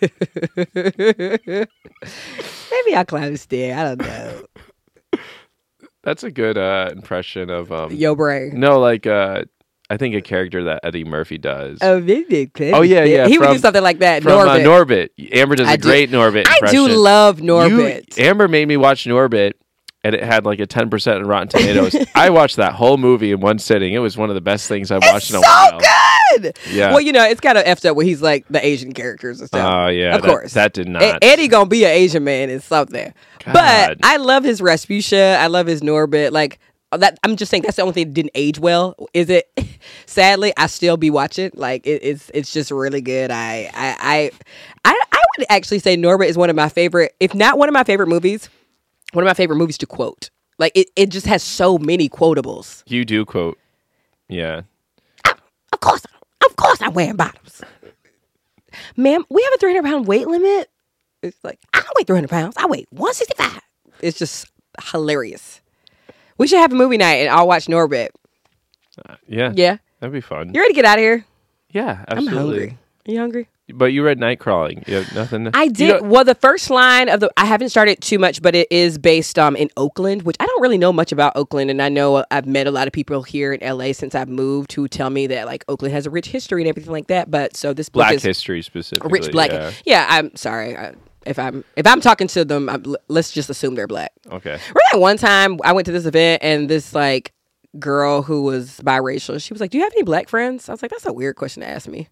Maybe I'll climb the stair. I don't know. That's a good uh, impression of um. Yo, brain. No, like uh, I think a character that Eddie Murphy does. Oh, maybe. Oh, yeah, yeah. He would from- do something like that. From Norbit. uh, Norbit. Amber does a I do- great Norbit I impression. do love Norbit. You, Amber made me watch Norbit, and it had like a ten percent in Rotten Tomatoes. I watched that whole movie in one sitting. It was one of the best things I've watched in a so while. good. Yeah. Well, you know, it's kind of effed up when he's like the Asian characters and stuff. Oh, yeah. Of that, course. That did E- not. Eddie gonna be an Asian man in something. God. But I love his Rasputia. I love his Norbit. Like that. I'm just saying that's the only thing that didn't age well. Is it? Sadly, I still be watching. Like it, it's it's just really good. I I, I I I would actually say Norbit is one of my favorite, if not one of my favorite movies. One of my favorite movies to quote. Like it, it just has so many quotables. You do quote. Yeah. Of course, of course, I'm wearing bottoms. Ma'am, we have a three hundred pound weight limit. It's like, I don't weigh three hundred pounds. I weigh one sixty-five. It's just hilarious. We should have a movie night and I'll watch Norbit. Uh, yeah. Yeah. That'd be fun. You ready to get out of here? yeah, I'm absolutely. hungry. Are you hungry? But you read Nightcrawling. You have nothing. I you did. don't- Well, the first line of the, I haven't started too much, but it is based um in Oakland, which I don't really know much about Oakland. And I know I've met a lot of people here in L A since I've moved who tell me that like Oakland has a rich history and everything like that. But so this book Black is history specifically. rich black. Yeah. Yeah, I'm sorry. I, if I'm if I'm talking to them, I'm, let's just assume they're black. Okay. Remember that one time I went to this event and this like girl who was biracial, she was like, "Do you have any black friends?" I was like, "That's a weird question to ask me."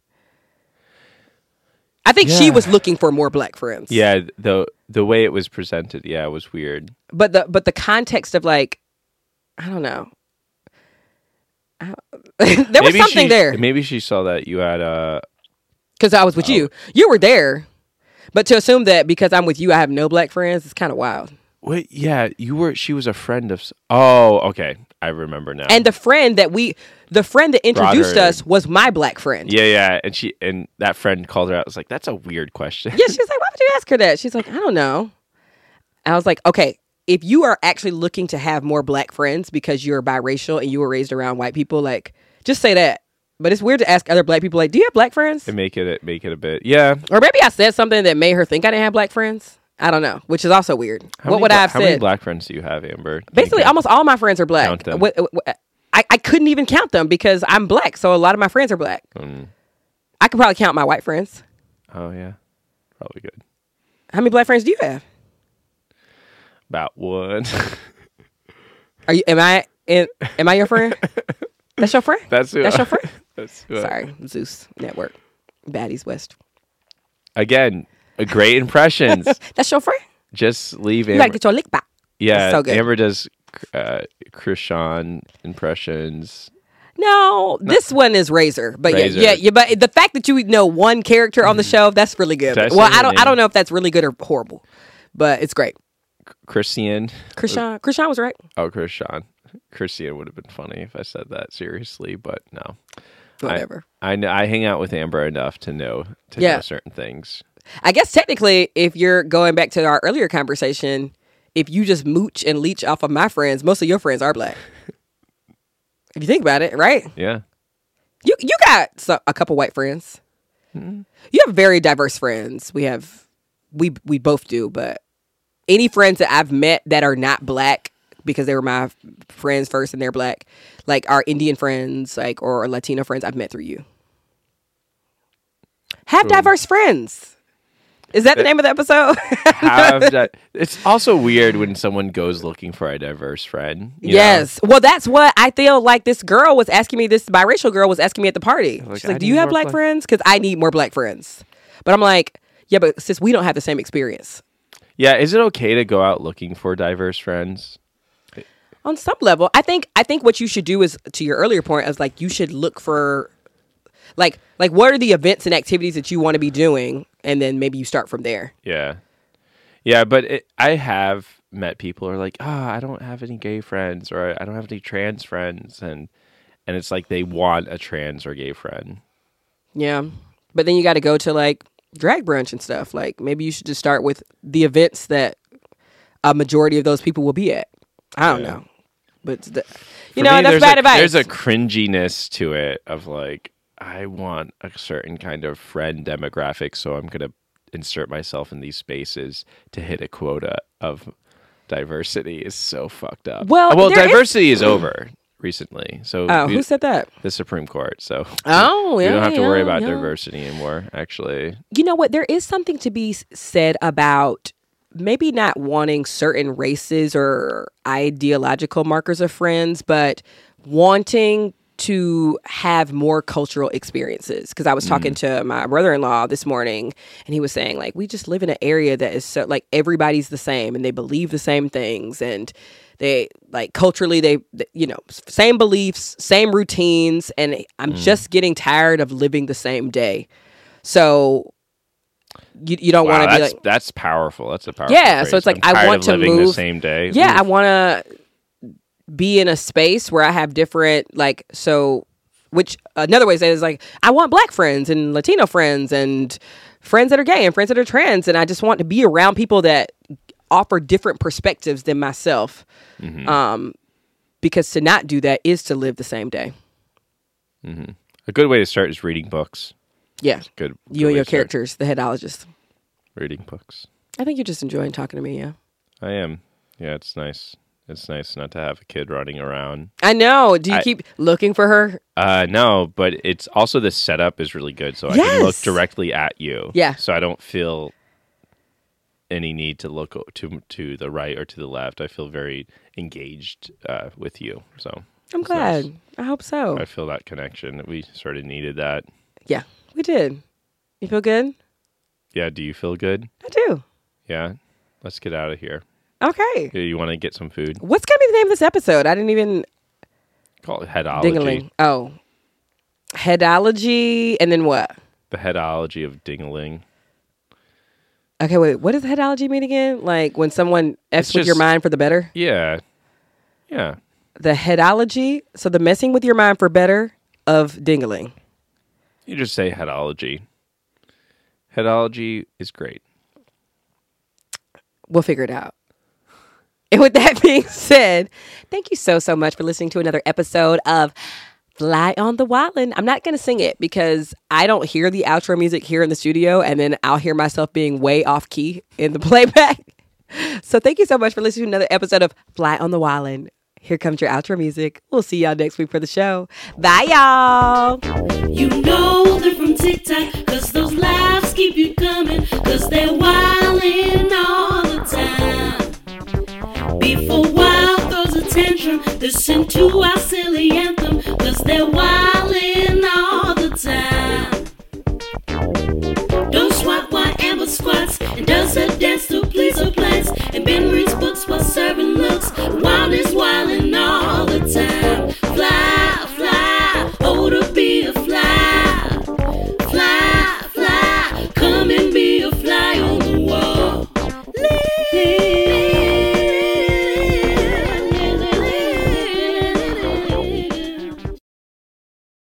I think she Yeah. was looking for more black friends. Yeah. The the way it was presented, yeah, it was weird. But the but the context of like, I don't know. I, there was Maybe something she, there Maybe she saw that you had uh because I was with you. You were there, but to assume that because I'm with you, I have no black friends is kind of wild. wait, yeah, you were. She was a friend of. s- Oh, okay, I remember now. And the friend that we, the friend that introduced her us was my black friend. yeah, yeah, and she and that friend called her out. I was like, "That's a weird question." Yeah, she's like, why would you ask her that? She's like, I don't know. And I was like, okay, if you are actually looking to have more black friends because you're biracial and you were raised around white people, like, just say that. But it's weird to ask other black people, like, do you have black friends? And make it make it a bit. Yeah. Or maybe I said something that made her think I didn't have black friends. I don't know, which is also weird. How what many would bla- I have How many said? black friends do you have, Amber? Can you Basically, count- almost all my friends are black. Count them. Wh- wh- I, I couldn't even count them because I'm black, so a lot of my friends are black. Mm. I could probably count my white friends. Oh yeah, probably good. How many black friends do you have? About one. Are you? Am I? In, am I your friend? That's your friend. That's who That's I- your friend. That's who I- Sorry, Zeus Network, Baddies West. Again, a great impressions. That's your friend. Just leave You gotta Amber. get your lick back. Yeah, It's so good. Amber does uh, Krishan impressions. No, this one is Razor, but Razor. yeah, yeah, yeah. But the fact that you know one character on the show, that's really good. Did I say Well, her I don't, I name? don't know if that's really good or horrible, but it's great. Christian. Krishan, Krishan was right. Oh, Krishan. Christian would have been funny if I said that seriously, but no. Whatever. I know I hang out with Amber enough to know to Yeah. know certain things. I guess technically, if you're going back to our earlier conversation, if you just mooch and leech off of my friends, most of your friends are black. If you think about it, right? Yeah. You you got so, a couple white friends. Mm-hmm. You have very diverse friends. We have, we we both do. But any friends that I've met that are not black because they were my f- friends first and they're black, like our Indian friends, like or Latino friends, I've met through you. Have Cool. diverse friends. Is that the name of the episode? Have that. It's also weird when someone goes looking for a diverse friend. you know? Yes. Well, that's what I feel like this girl was asking me, this biracial girl was asking me at the party. Like, She's I like, do need you have more black black- friends? Because I need more black friends. But I'm like, yeah, but sis, we don't have the same experience. Yeah. Is it okay to go out looking for diverse friends? On some level, I think I think what you should do is, to your earlier point, is like you should look for, like, like what are the events and activities that you want to be doing, and then maybe you start from there. Yeah. Yeah, but it, I have met people who are like, oh, I don't have any gay friends or I don't have any trans friends. And and it's like they want a trans or gay friend. Yeah. But then you got to go to like drag brunch and stuff. Like maybe you should just start with the events that a majority of those people will be at. I don't Yeah. know. But, the, you For know, me, that's there's bad a, advice. There's a cringiness to it of like, I want a certain kind of friend demographic, so I'm going to insert myself in these spaces to hit a quota of diversity is so fucked up. Well, well, there is- diversity is over recently. So Oh, we- who said that? the Supreme Court. So Oh, we yeah. don't have to worry yeah, about yeah. diversity anymore, actually. You know what? There is something to be s- said about maybe not wanting certain races or ideological markers of friends, but wanting to have more cultural experiences. Because I was talking to my brother-in-law this morning, and he was saying, like, we just live in an area that is so, like, everybody's the same, and they believe the same things, and they, like, culturally, they, th- you know, s- same beliefs, same routines, and I'm just getting tired of living the same day. So you, you don't Wow, want to be that's like, that's powerful. That's a powerful. Yeah, so phrase. it's like, I'm I tired want of to living the move- same day. yeah, I Oof. want to be in a space where I have different, like, so, which another way to say it is like, I want black friends and Latino friends and friends that are gay and friends that are trans. And I just want to be around people that offer different perspectives than myself. Mm-hmm. Um, because to not do that is to live the same day. A good way to start is reading books. Yeah. Good. You good and way your to start. characters, the headologist. Reading books. I think you're just enjoying talking to me, yeah. I am. Yeah, it's nice. It's nice not to have a kid running around. I know. Do you I- keep looking for her? Uh, no, but it's also the setup is really good, so I can look Yes. directly at you. Yeah. So I don't feel any need to look o- to to the right or to the left. I feel very engaged uh, with you. So I'm it's glad. nice. I hope so. I feel that connection. We sort of needed that. Yeah, we did. You feel good? Yeah. Do you feel good? I do. Yeah. Let's get out of here. Okay. You want to get some food? What's going to be the name of this episode? I didn't even... Call it headology. Dingaling. Oh. Headology, and then what? The headology of dingaling. Okay, wait. What does headology mean again? Like when someone F's It's with your just- mind for the better? Yeah. Yeah. The headology? So the messing with your mind for better of dingaling. You just say headology. Headology is great. We'll figure it out. And with that being said, thank you so, so much for listening to another episode of Fly on the Wildin'. I'm not going to sing it because I don't hear the outro music here in the studio, and then I'll hear myself being way off key in the playback. So thank you so much for listening to another episode of Fly on the Wildin'. Here comes your outro music. We'll see y'all next week for the show. Bye, y'all. You know they're from TikTok, cause those laughs keep you coming, cause they're wildin' all the time. Before wild throws a tantrum, listen to our silly anthem, cause they're wildin' all the time. Don't swat while Amber squats, and does her dance to please her plans, and been